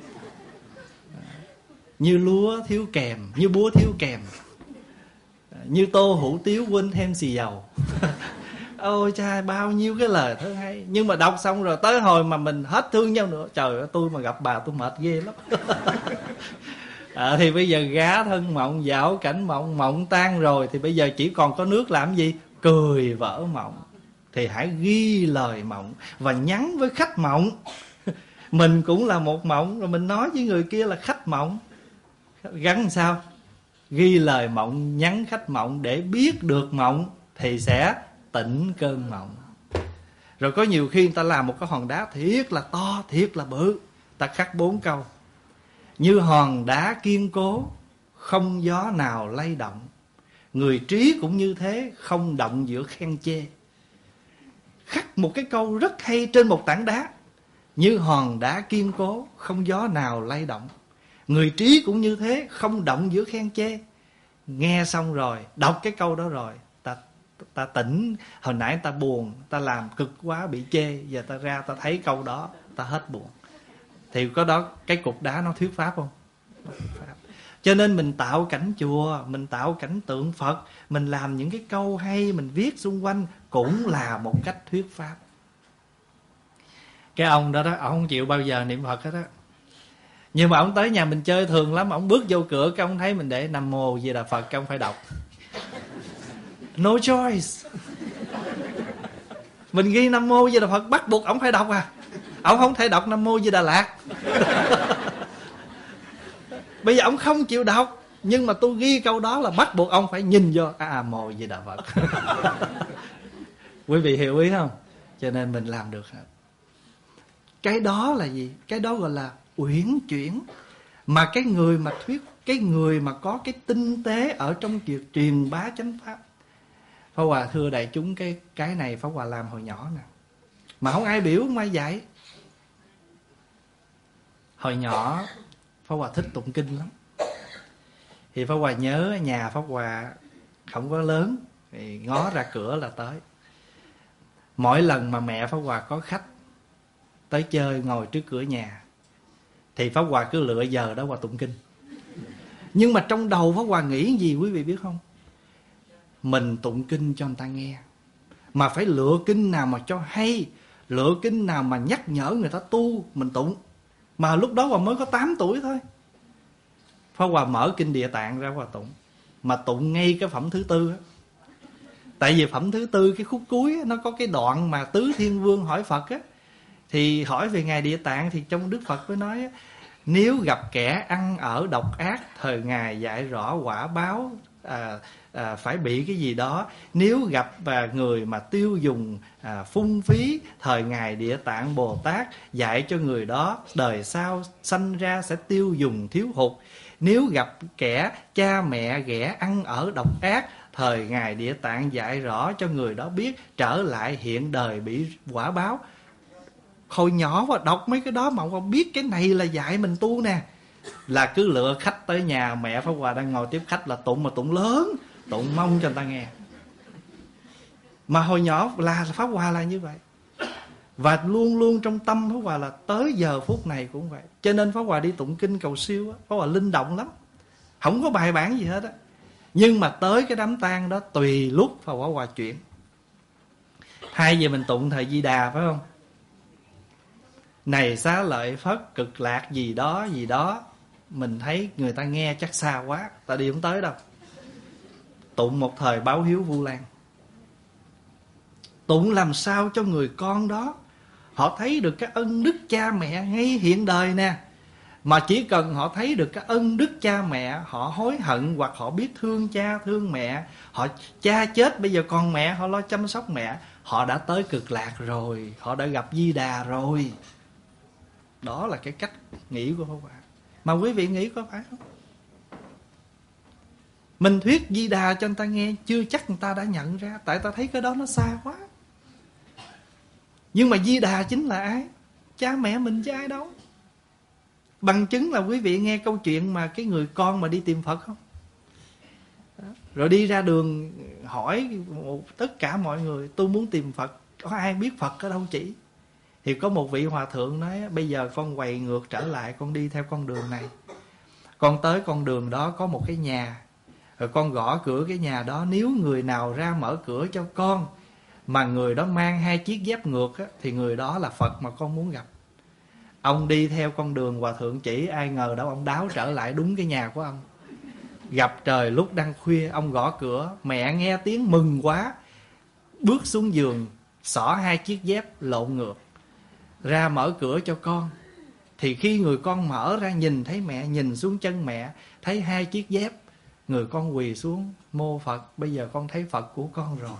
như lúa thiếu kèm, như búa thiếu kèm, như tô hủ tiếu quên thêm xì dầu. Ôi cha, bao nhiêu cái lời thơ hay. Nhưng mà đọc xong rồi tới hồi mà mình hết thương nhau nữa, trời ơi, tôi mà gặp bà tôi mệt ghê lắm. Thì bây giờ gá thân mộng, dạo cảnh mộng, mộng tan rồi thì bây giờ chỉ còn có nước làm gì? Cười vỡ mộng. Thì hãy ghi lời mộng và nhắn với khách mộng. Mình cũng là một mộng, rồi mình nói với người kia là khách mộng. Gắn làm sao? Ghi lời mộng, nhắn khách mộng để biết được mộng thì sẽ tỉnh cơn mộng. Rồi có nhiều khi người ta làm một cái hòn đá thiệt là to, thiệt là bự, ta khắc 4 câu: như hòn đá kiên cố, không gió nào lay động, người trí cũng như thế, không động giữa khen chê. Khắc một cái câu rất hay trên một tảng đá: như hòn đá kiên cố, không gió nào lay động, người trí cũng như thế, không động giữa khen chê. Nghe xong rồi, đọc cái câu đó rồi, ta tỉnh. Hồi nãy ta buồn, ta làm cực quá bị chê, giờ ta ra ta thấy câu đó, ta hết buồn. Thì có đó, cái cục đá nó thuyết pháp không? Pháp. Cho nên mình tạo cảnh chùa, mình tạo cảnh tượng Phật, mình làm những cái câu hay, mình viết xung quanh cũng là một cách thuyết pháp. Cái ông đó, ông không chịu bao giờ niệm Phật hết á. Nhưng mà ông tới nhà mình chơi thường lắm. Ông bước vô cửa, cái ông thấy mình để Nam Mô Di Đà Phật, cái ông phải đọc. No choice. Mình ghi Nam Mô Di Đà Phật, bắt buộc ông phải đọc à. Ông không thể đọc Nam Mô Di Đà Lạt. Bây giờ ông không chịu đọc, nhưng mà tôi ghi câu đó là bắt buộc ông phải nhìn vô Mô Di Đà Phật. Quý vị hiểu ý không? Cho nên mình làm được hết. Cái đó là gì? Cái đó gọi là uyển chuyển. Mà cái người mà cái người mà có cái tinh tế ở trong việc truyền bá chánh pháp. Pháp Hòa thưa đại chúng, cái này Pháp Hòa làm hồi nhỏ nè, mà không ai biểu, không ai dạy. Hồi nhỏ Pháp Hòa thích tụng kinh lắm. Thì Pháp Hòa nhớ nhà Pháp Hòa không có lớn, thì ngó ra cửa là tới. Mỗi lần mà mẹ Pháp Hòa có khách tới chơi ngồi trước cửa nhà, thì Pháp Hòa cứ lựa giờ đó Hòa tụng kinh. Nhưng mà trong đầu Pháp Hòa nghĩ gì quý vị biết không? Mình tụng kinh cho người ta nghe, mà phải lựa kinh nào mà cho hay, lựa kinh nào mà nhắc nhở người ta tu, mình tụng. Mà lúc đó Hòa mới có 8 tuổi thôi. Pháp Hòa mở kinh Địa Tạng ra Hòa tụng, mà tụng ngay cái phẩm thứ tư á. Tại vì phẩm thứ tư cái khúc cuối á, nó có cái đoạn mà Tứ Thiên Vương hỏi Phật á, thì hỏi về Ngài Địa Tạng, thì trong Đức Phật mới nói á, nếu gặp kẻ ăn ở độc ác, thời Ngài dạy rõ quả báo phải bị cái gì đó. Nếu gặp người mà tiêu dùng phung phí, thời Ngài Địa Tạng Bồ Tát dạy cho người đó đời sau sanh ra sẽ tiêu dùng thiếu hụt. Nếu gặp kẻ cha mẹ ghẻ ăn ở độc ác, thời Ngài Địa Tạng dạy rõ cho người đó biết trở lại hiện đời bị quả báo. Hồi nhỏ mà đọc mấy cái đó mà không biết cái này là dạy mình tu nè, là cứ lựa khách tới nhà mẹ Pháp Hòa đang ngồi tiếp khách là tụng, mà tụng lớn, tụng mong cho người ta nghe. Mà hồi nhỏ là Pháp Hòa là như vậy. Và luôn luôn trong tâm Pháp Hòa là tới giờ phút này cũng vậy. Cho nên Pháp Hòa đi tụng kinh cầu siêu á, Pháp Hòa linh động lắm, không có bài bản gì hết á. Nhưng mà tới cái đám tang đó tùy lúc Pháp Hòa chuyện. Hay giờ mình tụng thời Di Đà phải không? Này xá lợi Phất cực lạc gì đó, mình thấy người ta nghe chắc xa quá, ta đi không tới đâu. Tụng một thời Báo Hiếu Vu Lan. Tụng làm sao cho người con đó họ thấy được cái ân đức cha mẹ ngay hiện đời nè. Mà chỉ cần họ thấy được cái ân đức cha mẹ, họ hối hận hoặc họ biết thương cha thương mẹ, họ cha chết bây giờ còn mẹ họ lo chăm sóc mẹ, họ đã tới cực lạc rồi, họ đã gặp Di Đà rồi. Đó là cái cách nghĩ của Pháp Hòa. Mà quý vị nghĩ có phải không? Mình thuyết Di Đà cho người ta nghe, chưa chắc người ta đã nhận ra, tại ta thấy cái đó nó xa quá. Nhưng mà Di Đà chính là ai? Cha mẹ mình chứ ai đâu. Bằng chứng là quý vị nghe câu chuyện mà cái người con mà đi tìm Phật không? Đó. Rồi đi ra đường hỏi tất cả mọi người, tôi muốn tìm Phật, có ai biết Phật ở đâu chỉ? Thì có một vị hòa thượng nói, bây giờ con quay ngược trở lại, con đi theo con đường này. Con tới con đường đó có một cái nhà, rồi con gõ cửa cái nhà đó. Nếu người nào ra mở cửa cho con, mà người đó mang 2 chiếc dép ngược á, thì người đó là Phật mà con muốn gặp. Ông đi theo con đường hòa thượng chỉ, ai ngờ đâu ông đáo trở lại đúng cái nhà của ông. Gặp trời lúc đang khuya, ông gõ cửa, mẹ nghe tiếng mừng quá, bước xuống giường, xỏ 2 chiếc dép lộn ngược, ra mở cửa cho con. Thì khi người con mở ra nhìn thấy mẹ, nhìn xuống chân mẹ, thấy 2 chiếc dép, người con quỳ xuống, mô Phật, bây giờ con thấy Phật của con rồi.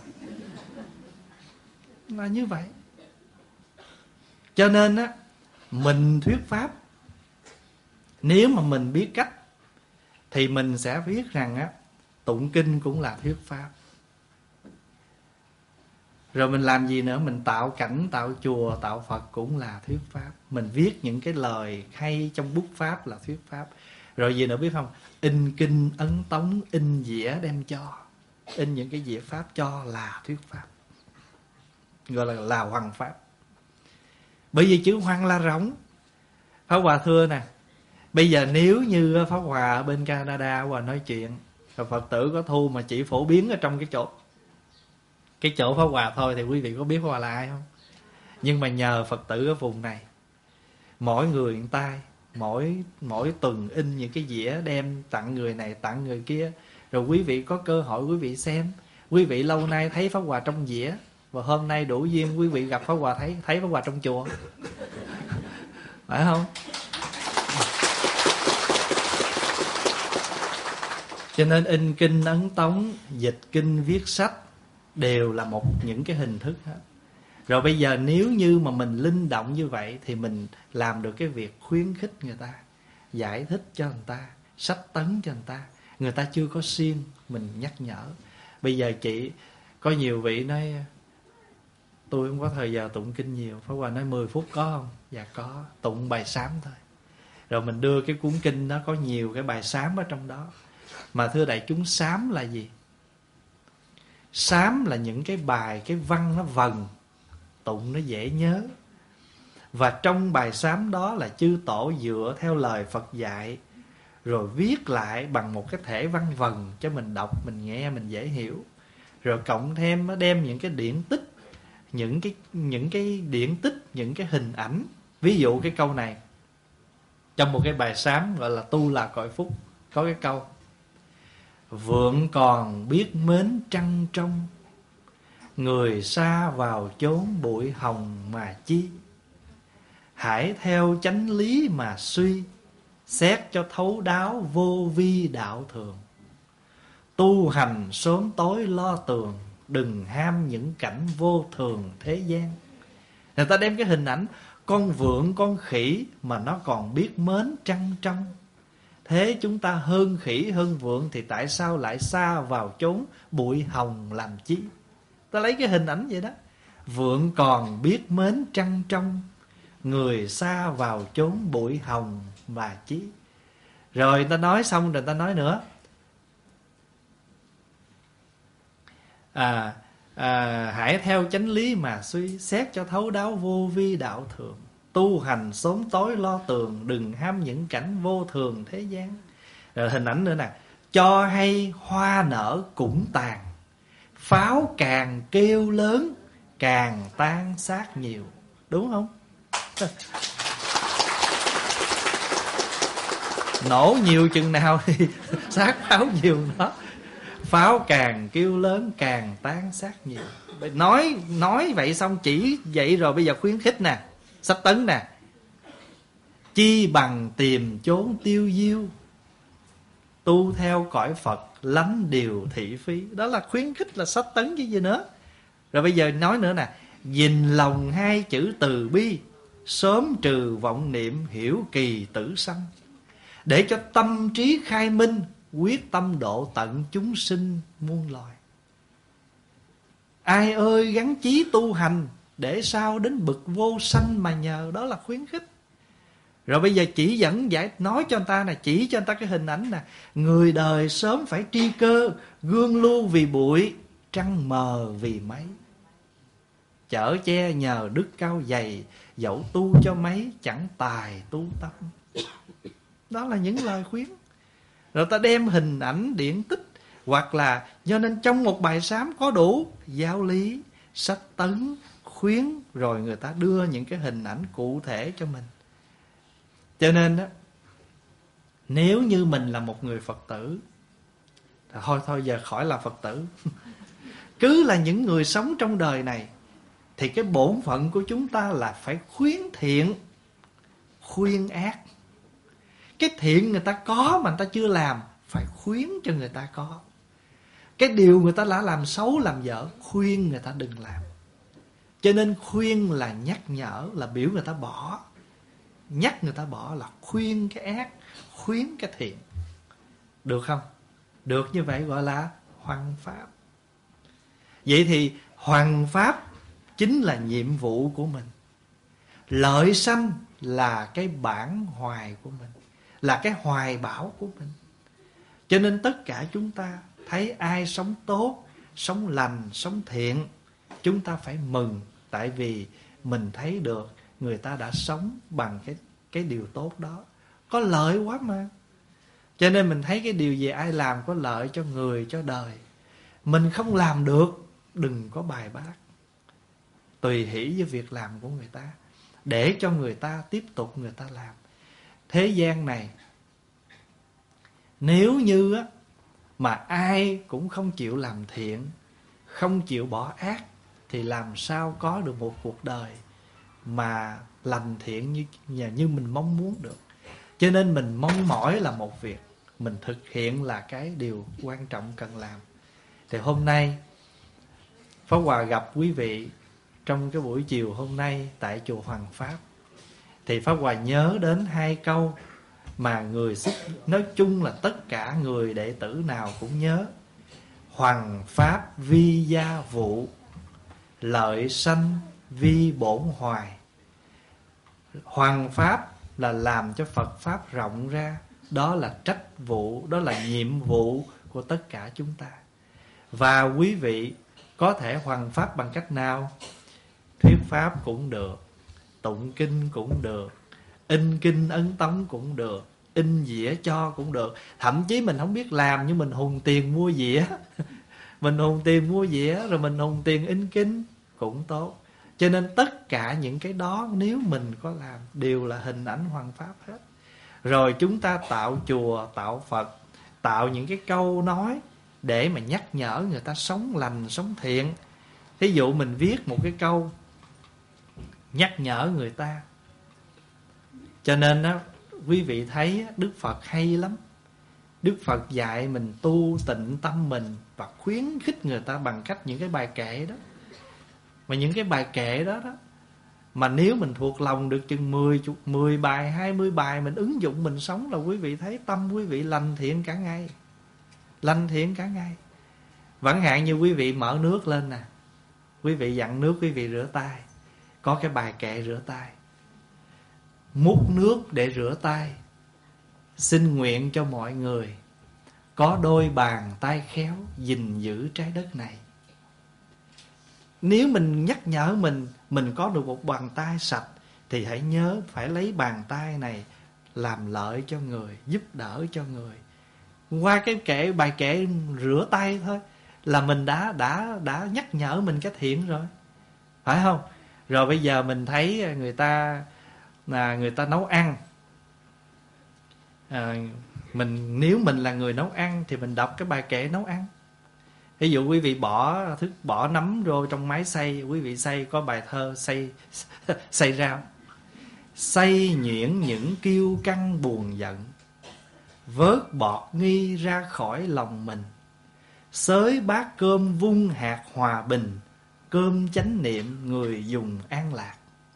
Là như vậy. Cho nên á, mình thuyết pháp, nếu mà mình biết cách, thì mình sẽ viết rằng á, tụng kinh cũng là thuyết pháp. Rồi mình làm gì nữa? Mình tạo cảnh, tạo chùa, tạo Phật cũng là thuyết pháp. Mình viết những cái lời hay trong bút pháp là thuyết pháp. Rồi gì nữa biết không? In kinh, ấn tống, in dĩa đem cho. In những cái dĩa pháp cho là thuyết pháp. Gọi là hoằng pháp. Bởi vì chữ hoằng là rỗng. Pháp Hòa thưa nè, bây giờ nếu như Pháp Hòa ở bên Canada Hòa nói chuyện, rồi Phật tử có thu mà chỉ phổ biến ở trong cái chỗ Pháp Hòa thôi, thì quý vị có biết Pháp Hòa là ai không? Nhưng mà nhờ Phật tử ở vùng này, mỗi người một tay, mỗi tuần in những cái dĩa đem tặng người này tặng người kia. Rồi quý vị có cơ hội quý vị xem. Quý vị lâu nay thấy Pháp Hòa trong dĩa, và hôm nay đủ duyên quý vị gặp Pháp Hòa, thấy Pháp Hòa trong chùa. Phải không? Cho nên in kinh ấn tống, dịch kinh viết sách đều là những cái hình thức hết. Rồi bây giờ nếu như mà mình linh động như vậy, thì mình làm được cái việc khuyến khích người ta, giải thích cho người ta, sách tấn cho người ta chưa có siêng, mình nhắc nhở. Bây giờ chị có nhiều vị nói tôi không có thời giờ tụng kinh nhiều. Pháp Hòa nói 10 phút có không? Dạ có, tụng bài sám thôi. Rồi mình đưa cái cuốn kinh đó, có nhiều cái bài sám ở trong đó. Mà thưa đại chúng, sám là gì? Sám là những cái bài, cái văn nó vần, tụng nó dễ nhớ. Và trong bài sám đó là chư tổ dựa theo lời Phật dạy, rồi viết lại bằng một cái thể văn vần cho mình đọc, mình nghe, mình dễ hiểu. Rồi cộng thêm nó đem những cái điển tích, những cái điển tích, những cái hình ảnh. Ví dụ cái câu này trong một cái bài sám gọi là Tu Là Cội Phúc, có cái câu: vượng còn biết mến trăng trong, người xa vào chốn bụi hồng mà chi. Hãy theo chánh lý mà suy, xét cho thấu đáo vô vi đạo thường. Tu hành sớm tối lo tường, đừng ham những cảnh vô thường thế gian. Người ta đem cái hình ảnh con vượn, con khỉ mà nó còn biết mến trăng trong. Thế chúng ta hơn khỉ hơn vượn thì tại sao lại xa vào chốn bụi hồng làm chi? Ta lấy cái hình ảnh vậy đó. Vượn còn biết mến trăng trong, người xa vào chốn bụi hồng mà chi. Rồi ta nói xong rồi ta nói nữa: hãy theo chánh lý mà suy, xét cho thấu đáo vô vi đạo thường. Tu hành sớm tối lo tường, đừng ham những cảnh vô thường thế gian. Rồi hình ảnh nữa nè: cho hay hoa nở cũng tàn, pháo càng kêu lớn càng tan xác nhiều. Đúng không? Nổ nhiều chừng nào thì xác pháo nhiều đó. Pháo càng kêu lớn càng tán xác nhiều. Nói vậy xong chỉ vậy rồi bây giờ khuyến khích nè, sách tấn nè: chi bằng tìm chốn tiêu diêu, tu theo cõi Phật lánh điều thị phi. Đó là khuyến khích, là sách tấn chứ gì nữa. Rồi bây giờ nói nữa nè: gìn lòng hai chữ từ bi, sớm trừ vọng niệm hiểu kỳ tử sanh. Để cho tâm trí khai minh, quyết tâm độ tận chúng sinh muôn loài. Ai ơi gắn chí tu hành, để sao đến bực vô sanh mà nhờ. Đó là khuyến khích. Rồi bây giờ chỉ dẫn giải, nói cho người ta nè, chỉ cho người ta cái hình ảnh nè: người đời sớm phải tri cơ, gương lưu vì bụi, trăng mờ vì mấy. Chở che nhờ đức cao dày, dẫu tu cho mấy chẳng tài tu tâm. Đó là những lời khuyến. Rồi ta đem hình ảnh điển tích, hoặc là cho nên trong một bài sám có đủ giáo lý, sách tấn, khuyến, rồi người ta đưa những cái hình ảnh cụ thể cho mình. Cho nên đó, nếu như mình là một người Phật tử, thôi giờ khỏi là Phật tử cứ là những người sống trong đời này, thì cái bổn phận của chúng ta là phải khuyến thiện, khuyên ác. Cái thiện người ta có mà người ta chưa làm, phải khuyến cho người ta có. Cái điều người ta đã làm xấu làm dở, khuyên người ta đừng làm. Cho nên khuyên là nhắc nhở, là biểu người ta bỏ. Nhắc người ta bỏ là khuyên cái ác, khuyến cái thiện. Được không? Được, như vậy gọi là hoằng pháp. Vậy thì hoằng pháp chính là nhiệm vụ của mình. Lợi sanh là cái bản hoài của mình, là cái hoài bão của mình. Cho nên tất cả chúng ta thấy ai sống tốt, sống lành, sống thiện, chúng ta phải mừng. Tại vì mình thấy được người ta đã sống bằng cái điều tốt đó. Có lợi quá mà. Cho nên mình thấy cái điều gì ai làm có lợi cho người, cho đời, mình không làm được, đừng có bài bác. Tùy hỷ với việc làm của người ta, để cho người ta tiếp tục người ta làm. Thế gian này, nếu như mà ai cũng không chịu làm thiện, không chịu bỏ ác, thì làm sao có được một cuộc đời mà lành thiện như mình mong muốn được. Cho nên mình mong mỏi là một việc, mình thực hiện là cái điều quan trọng cần làm. Thì hôm nay Pháp Hòa gặp quý vị trong cái buổi chiều hôm nay tại chùa Hoằng Pháp, thì Pháp Hòa nhớ đến hai câu mà người xuất, nói chung là tất cả người đệ tử nào cũng nhớ: hoằng pháp vi gia vụ, lợi sanh vi bổn hoài. Hoằng pháp là làm cho Phật pháp rộng ra, đó là trách vụ, đó là nhiệm vụ của tất cả chúng ta. Và quý vị có thể hoằng pháp bằng cách nào? Thuyết pháp cũng được, tụng kinh cũng được, in kinh ấn tống cũng được, in dĩa cho cũng được. Thậm chí mình không biết làm nhưng mình hùng tiền mua dĩa mình hùng tiền mua dĩa, rồi mình hùng tiền in kinh cũng tốt. Cho nên tất cả những cái đó nếu mình có làm đều là hình ảnh hoằng pháp hết. Rồi chúng ta tạo chùa, tạo Phật, tạo những cái câu nói để mà nhắc nhở người ta sống lành, sống thiện. Thí dụ mình viết một cái câu nhắc nhở người ta. Cho nên đó, quý vị thấy Đức Phật hay lắm. Đức Phật dạy mình tu tịnh tâm mình và khuyến khích người ta bằng cách những cái bài kệ đó. Mà những cái bài kệ đó đó, mà nếu mình thuộc lòng được chừng 10 bài, 20 bài, mình ứng dụng mình sống là quý vị thấy tâm quý vị lành thiện cả ngày. Lành thiện cả ngày. Chẳng hạn như quý vị mở nước lên nè, quý vị dặn nước quý vị rửa tay, có cái bài kệ rửa tay: múc nước để rửa tay, xin nguyện cho mọi người có đôi bàn tay khéo gìn giữ trái đất này. Nếu mình nhắc nhở mình có được một bàn tay sạch, thì hãy nhớ phải lấy bàn tay này làm lợi cho người, giúp đỡ cho người. Qua cái bài kệ rửa tay thôi là mình đã nhắc nhở mình cái thiện rồi, phải không? Rồi bây giờ mình thấy người ta nấu ăn, nếu mình là người nấu ăn thì mình đọc cái bài kệ nấu ăn. Ví dụ quý vị bỏ nấm vô trong máy xay, quý vị xay có bài thơ xay rau: xay nhuyễn những kiêu căng buồn giận, vớt bọt nghi ra khỏi lòng mình, xới bát cơm vung hạt hòa bình, cơm chánh niệm người dùng an lạc.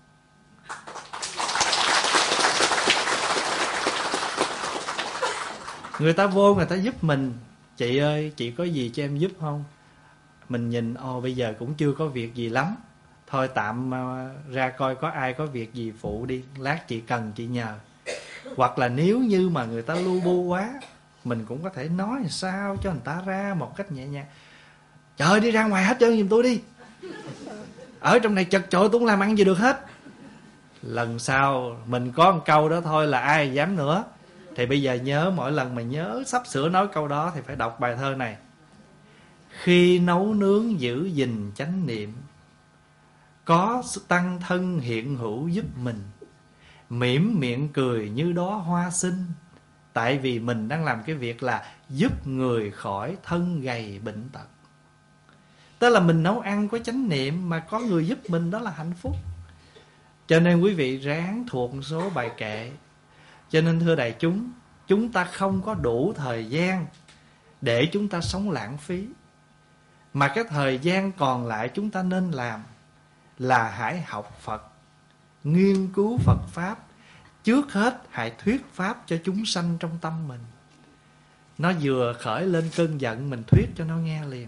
Người ta vô người ta giúp mình: chị ơi, chị có gì cho em giúp không? Mình nhìn, bây giờ cũng chưa có việc gì lắm, thôi tạm ra coi có ai có việc gì phụ đi, lát chị cần chị nhờ. Hoặc là nếu như mà người ta lu bu quá, mình cũng có thể nói sao cho người ta ra một cách nhẹ nhàng: trời ơi, đi ra ngoài hết trơn giùm tôi đi, ở trong này chật chội tôi không làm ăn gì được hết. Lần sau mình có một câu đó thôi là ai dám nữa. Thì bây giờ nhớ, mỗi lần mà nhớ sắp sửa nói câu đó thì phải đọc bài thơ này: khi nấu nướng giữ gìn chánh niệm, có tăng thân hiện hữu giúp mình, mỉm miệng cười như đóa hoa xinh. Tại vì mình đang làm cái việc là giúp người khỏi thân gầy bệnh tật. Tức là mình nấu ăn có chánh niệm mà có người giúp mình, đó là hạnh phúc. Cho nên quý vị ráng thuộc một số bài kệ. Cho nên thưa đại chúng, chúng ta không có đủ thời gian để chúng ta sống lãng phí. Mà cái thời gian còn lại chúng ta nên làm là hãy học Phật, nghiên cứu Phật Pháp. Trước hết hãy thuyết Pháp cho chúng sanh trong tâm mình. Nó vừa khởi lên cơn giận, mình thuyết cho nó nghe liền.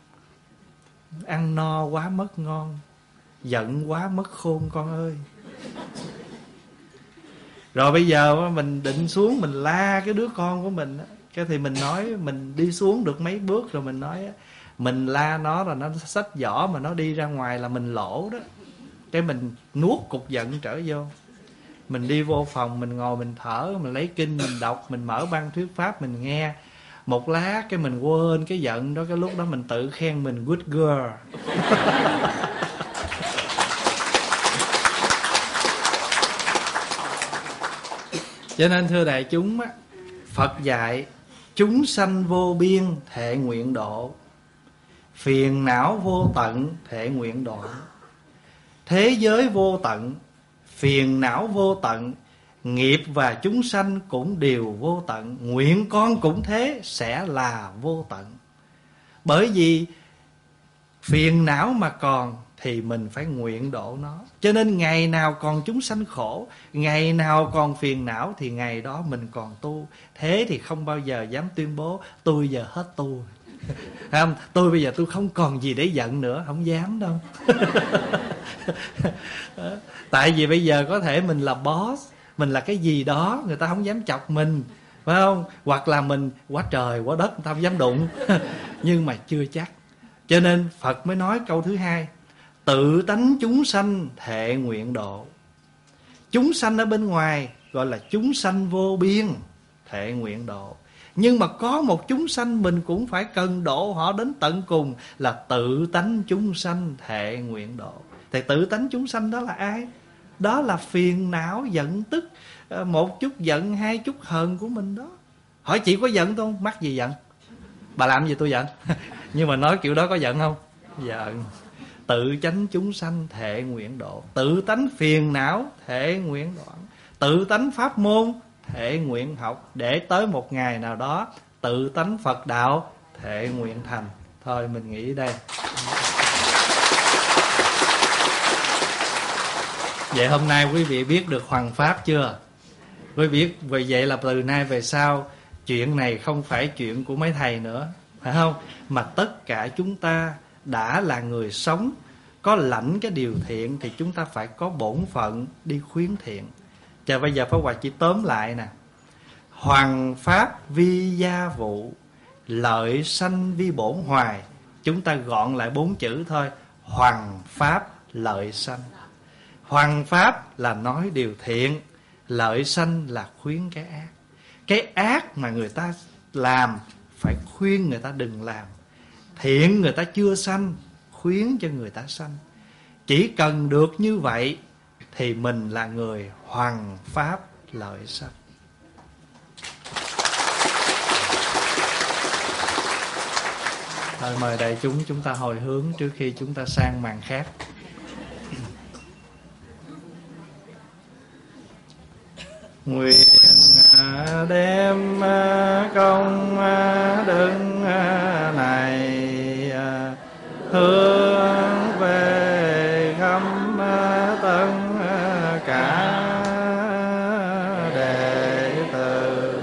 Ăn no quá mất ngon, giận quá mất khôn con ơi. Rồi bây giờ mình định xuống mình la cái đứa con của mình, cái thì mình nói, mình đi xuống được mấy bước rồi mình nói mình la nó rồi nó xách giỏ mà nó đi ra ngoài là mình lỗ đó. Cái mình nuốt cục giận trở vô. Mình đi vô phòng, mình ngồi mình thở, mình lấy kinh mình đọc, mình mở băng thuyết pháp mình nghe. Một lát cái mình quên cái giận đó, cái lúc đó mình tự khen mình good girl. Cho nên thưa đại chúng, Phật dạy chúng sanh vô biên thệ nguyện độ, phiền não vô tận thệ nguyện đoạn. Thế giới vô tận, phiền não vô tận, nghiệp và chúng sanh cũng đều vô tận. Nguyện con cũng thế, sẽ là vô tận. Bởi vì phiền não mà còn thì mình phải nguyện độ nó. Cho nên ngày nào còn chúng sanh khổ, ngày nào còn phiền não, thì ngày đó mình còn tu. Thế thì không bao giờ dám tuyên bố tôi giờ hết tu. Không, tôi bây giờ tôi không còn gì để giận nữa, không dám đâu. Tại vì bây giờ có thể mình là boss, mình là cái gì đó, người ta không dám chọc mình, phải không? Hoặc là mình quá trời quá đất, người ta không dám đụng. Nhưng mà chưa chắc. Cho nên Phật mới nói câu thứ hai: tự tánh chúng sanh thệ nguyện độ. Chúng sanh ở bên ngoài gọi là chúng sanh vô biên, thệ nguyện độ. Nhưng mà có một chúng sanh mình cũng phải cần độ họ đến tận cùng, là tự tánh chúng sanh thệ nguyện độ. Thì tự tánh chúng sanh đó là ai? Đó là phiền não, giận tức, một chút giận, hai chút hờn của mình đó. Hỏi chị có giận không? Mắc gì giận? Bà làm gì tôi giận? Nhưng mà nói kiểu đó có giận không? Giận. Tự chánh chúng sanh thệ nguyện độ. Tự tánh phiền não thệ nguyện đoạn. Tự tánh pháp môn thệ nguyện học. Để tới một ngày nào đó tự tánh Phật đạo thệ nguyện thành. Thôi mình nghĩ đây. Vậy hôm nay quý vị biết được hoằng pháp chưa? Quý vị biết vì vậy là từ nay về sau chuyện này không phải chuyện của mấy thầy nữa, phải không? Mà tất cả chúng ta đã là người sống, có lãnh cái điều thiện, thì chúng ta phải có bổn phận đi khuyến thiện. Và bây giờ Pháp Hòa chỉ tóm lại nè: hoằng pháp vi gia vụ, lợi sanh vi bổn hoài. Chúng ta gọn lại 4 chữ thôi: hoằng pháp lợi sanh. Hoằng pháp là nói điều thiện, lợi sanh là khuyến cái ác. Cái ác mà người ta làm phải khuyên người ta đừng làm. Thiện người ta chưa sanh, khuyến cho người ta sanh. Chỉ cần được như vậy thì mình là người hoằng pháp lợi sanh. Thôi mời đại chúng ta hồi hướng trước khi chúng ta sang màn khác. Nguyện đem công đức này hướng về khắp tất cả đệ tử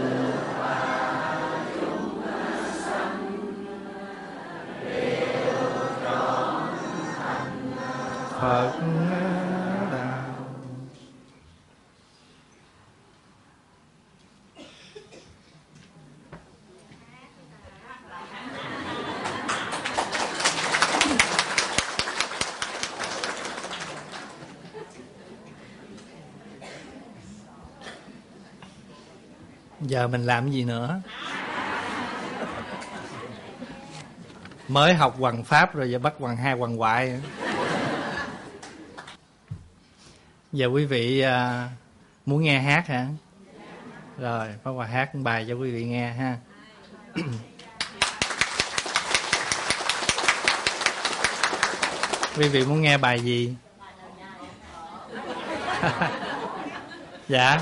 Phật đạo. Giờ mình làm gì nữa? Mới học hoằng pháp rồi giờ bắt hoằng hai hoằng hoại. Giờ quý vị muốn nghe hát hả? Rồi Pháp Hòa hát một bài cho quý vị nghe ha. Quý vị muốn nghe bài gì? Dạ.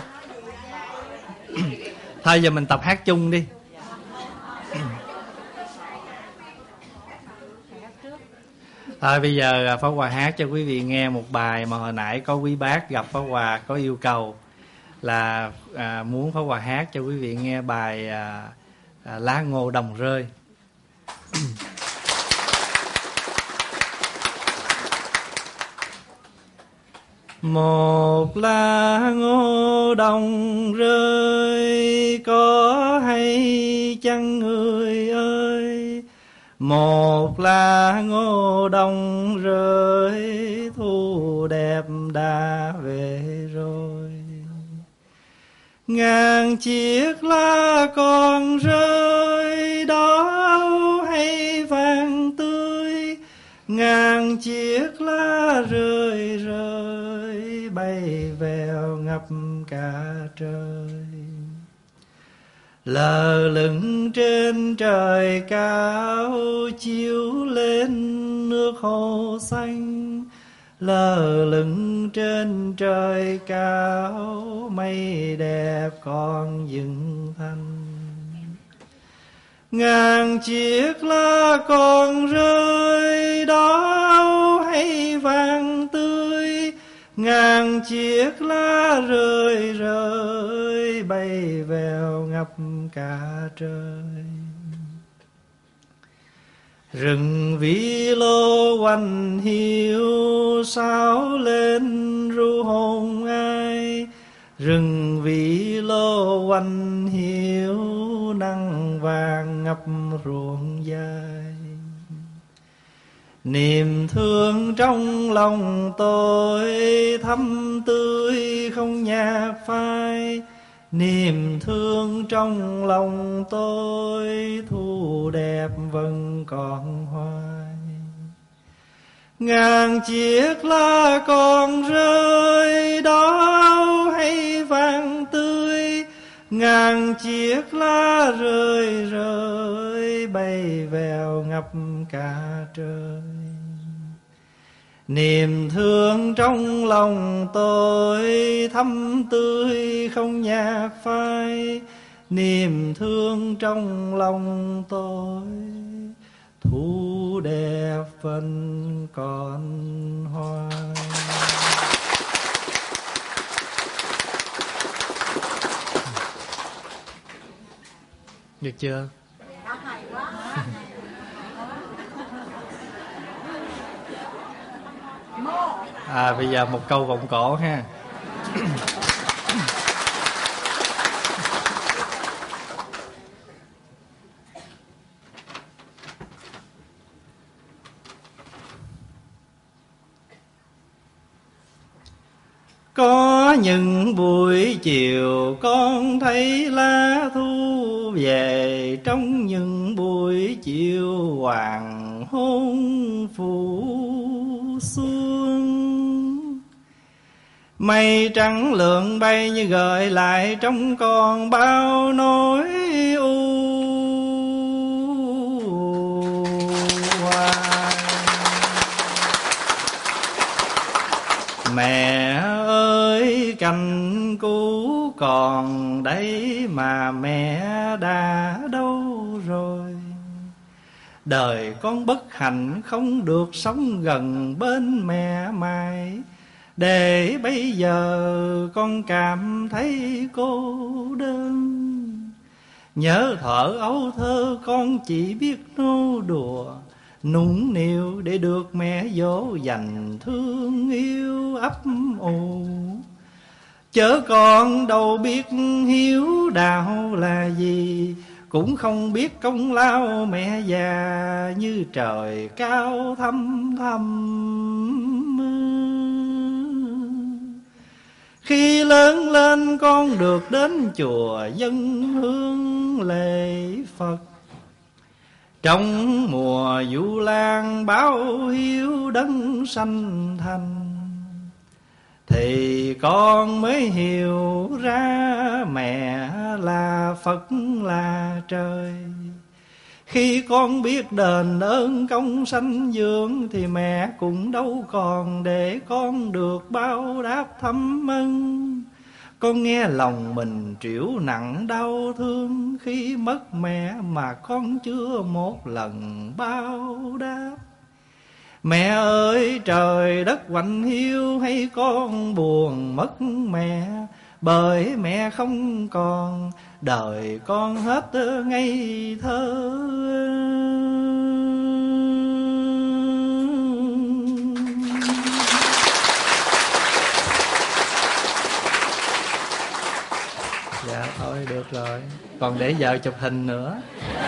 Thôi giờ mình tập hát chung đi. Thôi bây giờ Pháp Hòa hát cho quý vị nghe một bài mà hồi nãy có quý bác gặp Pháp Hòa có yêu cầu là muốn Pháp Hòa hát cho quý vị nghe bài Lá ngô đồng rơi. Một lá ngô đồng rơi có hay chăng người ơi? Một lá ngô đồng rơi thu đẹp đã về rồi. Ngàn chiếc lá còn rơi đỏ hay vàng tươi, ngàn chiếc lá rơi rơi bay vèo ngập cả trời. Lờ lửng trên trời cao chiếu lên nước hồ xanh, lờ lửng trên trời cao mây đẹp còn dừng thanh. Ngàn chiếc lá còn rơi đỏ hay vàng tươi, ngàn chiếc lá rơi rơi bay vèo ngập cả trời. Rừng vĩ lô quanh hiu sao lên ru hồn ai, rừng vĩ lô quanh hiu nắng vàng ngập ruộng dài. Niềm thương trong lòng tôi thắm tươi không nhạt phai, niềm thương trong lòng tôi thu đẹp vẫn còn hoài. Ngàn chiếc lá còn rơi đỏ hay vàng tươi, ngàn chiếc lá rơi rơi bay vèo ngập cả trời. Niềm thương trong lòng tôi thắm tươi không nhạt phai, niềm thương trong lòng tôi thu đẹp vẫn còn hoài. Được chưa? Bây giờ một câu vọng cổ ha. Có những buổi chiều con thấy lá thu về, trong những buổi chiều hoàng hôn phủ xuân. Mây trắng lượn bay như gợi lại trong con bao nỗi u hoài. Mẹ ơi cành cũ còn đây mà mẹ đã đâu rồi. Đời con bất hạnh không được sống gần bên mẹ mãi, để bây giờ con cảm thấy cô đơn. Nhớ thuở ấu thơ con chỉ biết nô đùa, nũng nịu để được mẹ dỗ dành thương yêu ấp ủ. Chớ con đâu biết hiếu đạo là gì, cũng không biết công lao mẹ già như trời cao thăm thăm. Khi lớn lên con được đến chùa dân hương lễ Phật, trong mùa Vu Lan báo hiếu đấng sanh thành, thì con mới hiểu ra mẹ là Phật là trời. Khi con biết đền ơn công sanh dưỡng, thì mẹ cũng đâu còn để con được báo đáp thăm ân. Con nghe lòng mình trĩu nặng đau thương, khi mất mẹ mà con chưa một lần báo đáp. Mẹ ơi trời đất quạnh hiu, hay con buồn mất mẹ, bởi mẹ không còn đời con hết ngây thơ. Dạ thôi được rồi, còn để vợ chụp hình nữa.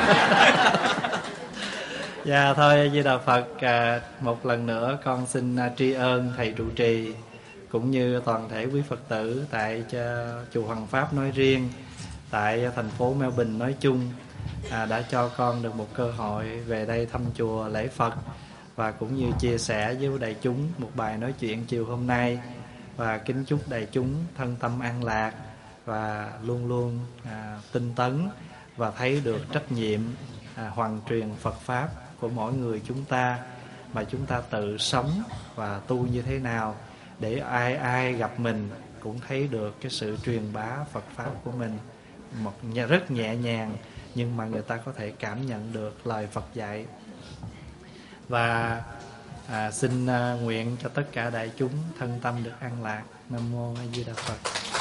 Dạ thôi, A Di Đà Phật. Một lần nữa con xin tri ân thầy trụ trì cũng như toàn thể quý Phật tử tại chùa Hoàng Pháp nói riêng, tại thành phố Melbourne nói chung, đã cho con được một cơ hội về đây thăm chùa lễ Phật, và cũng như chia sẻ với đại chúng một bài nói chuyện chiều hôm nay. Và kính chúc đại chúng thân tâm an lạc và luôn luôn tinh tấn, và thấy được trách nhiệm hoàn truyền Phật Pháp của mỗi người chúng ta, mà chúng ta tự sống và tu như thế nào, để ai ai gặp mình cũng thấy được cái sự truyền bá Phật Pháp của mình một rất nhẹ nhàng, nhưng mà người ta có thể cảm nhận được lời Phật dạy. Và xin nguyện cho tất cả đại chúng thân tâm được an lạc. Nam mô A Di Đà Phật.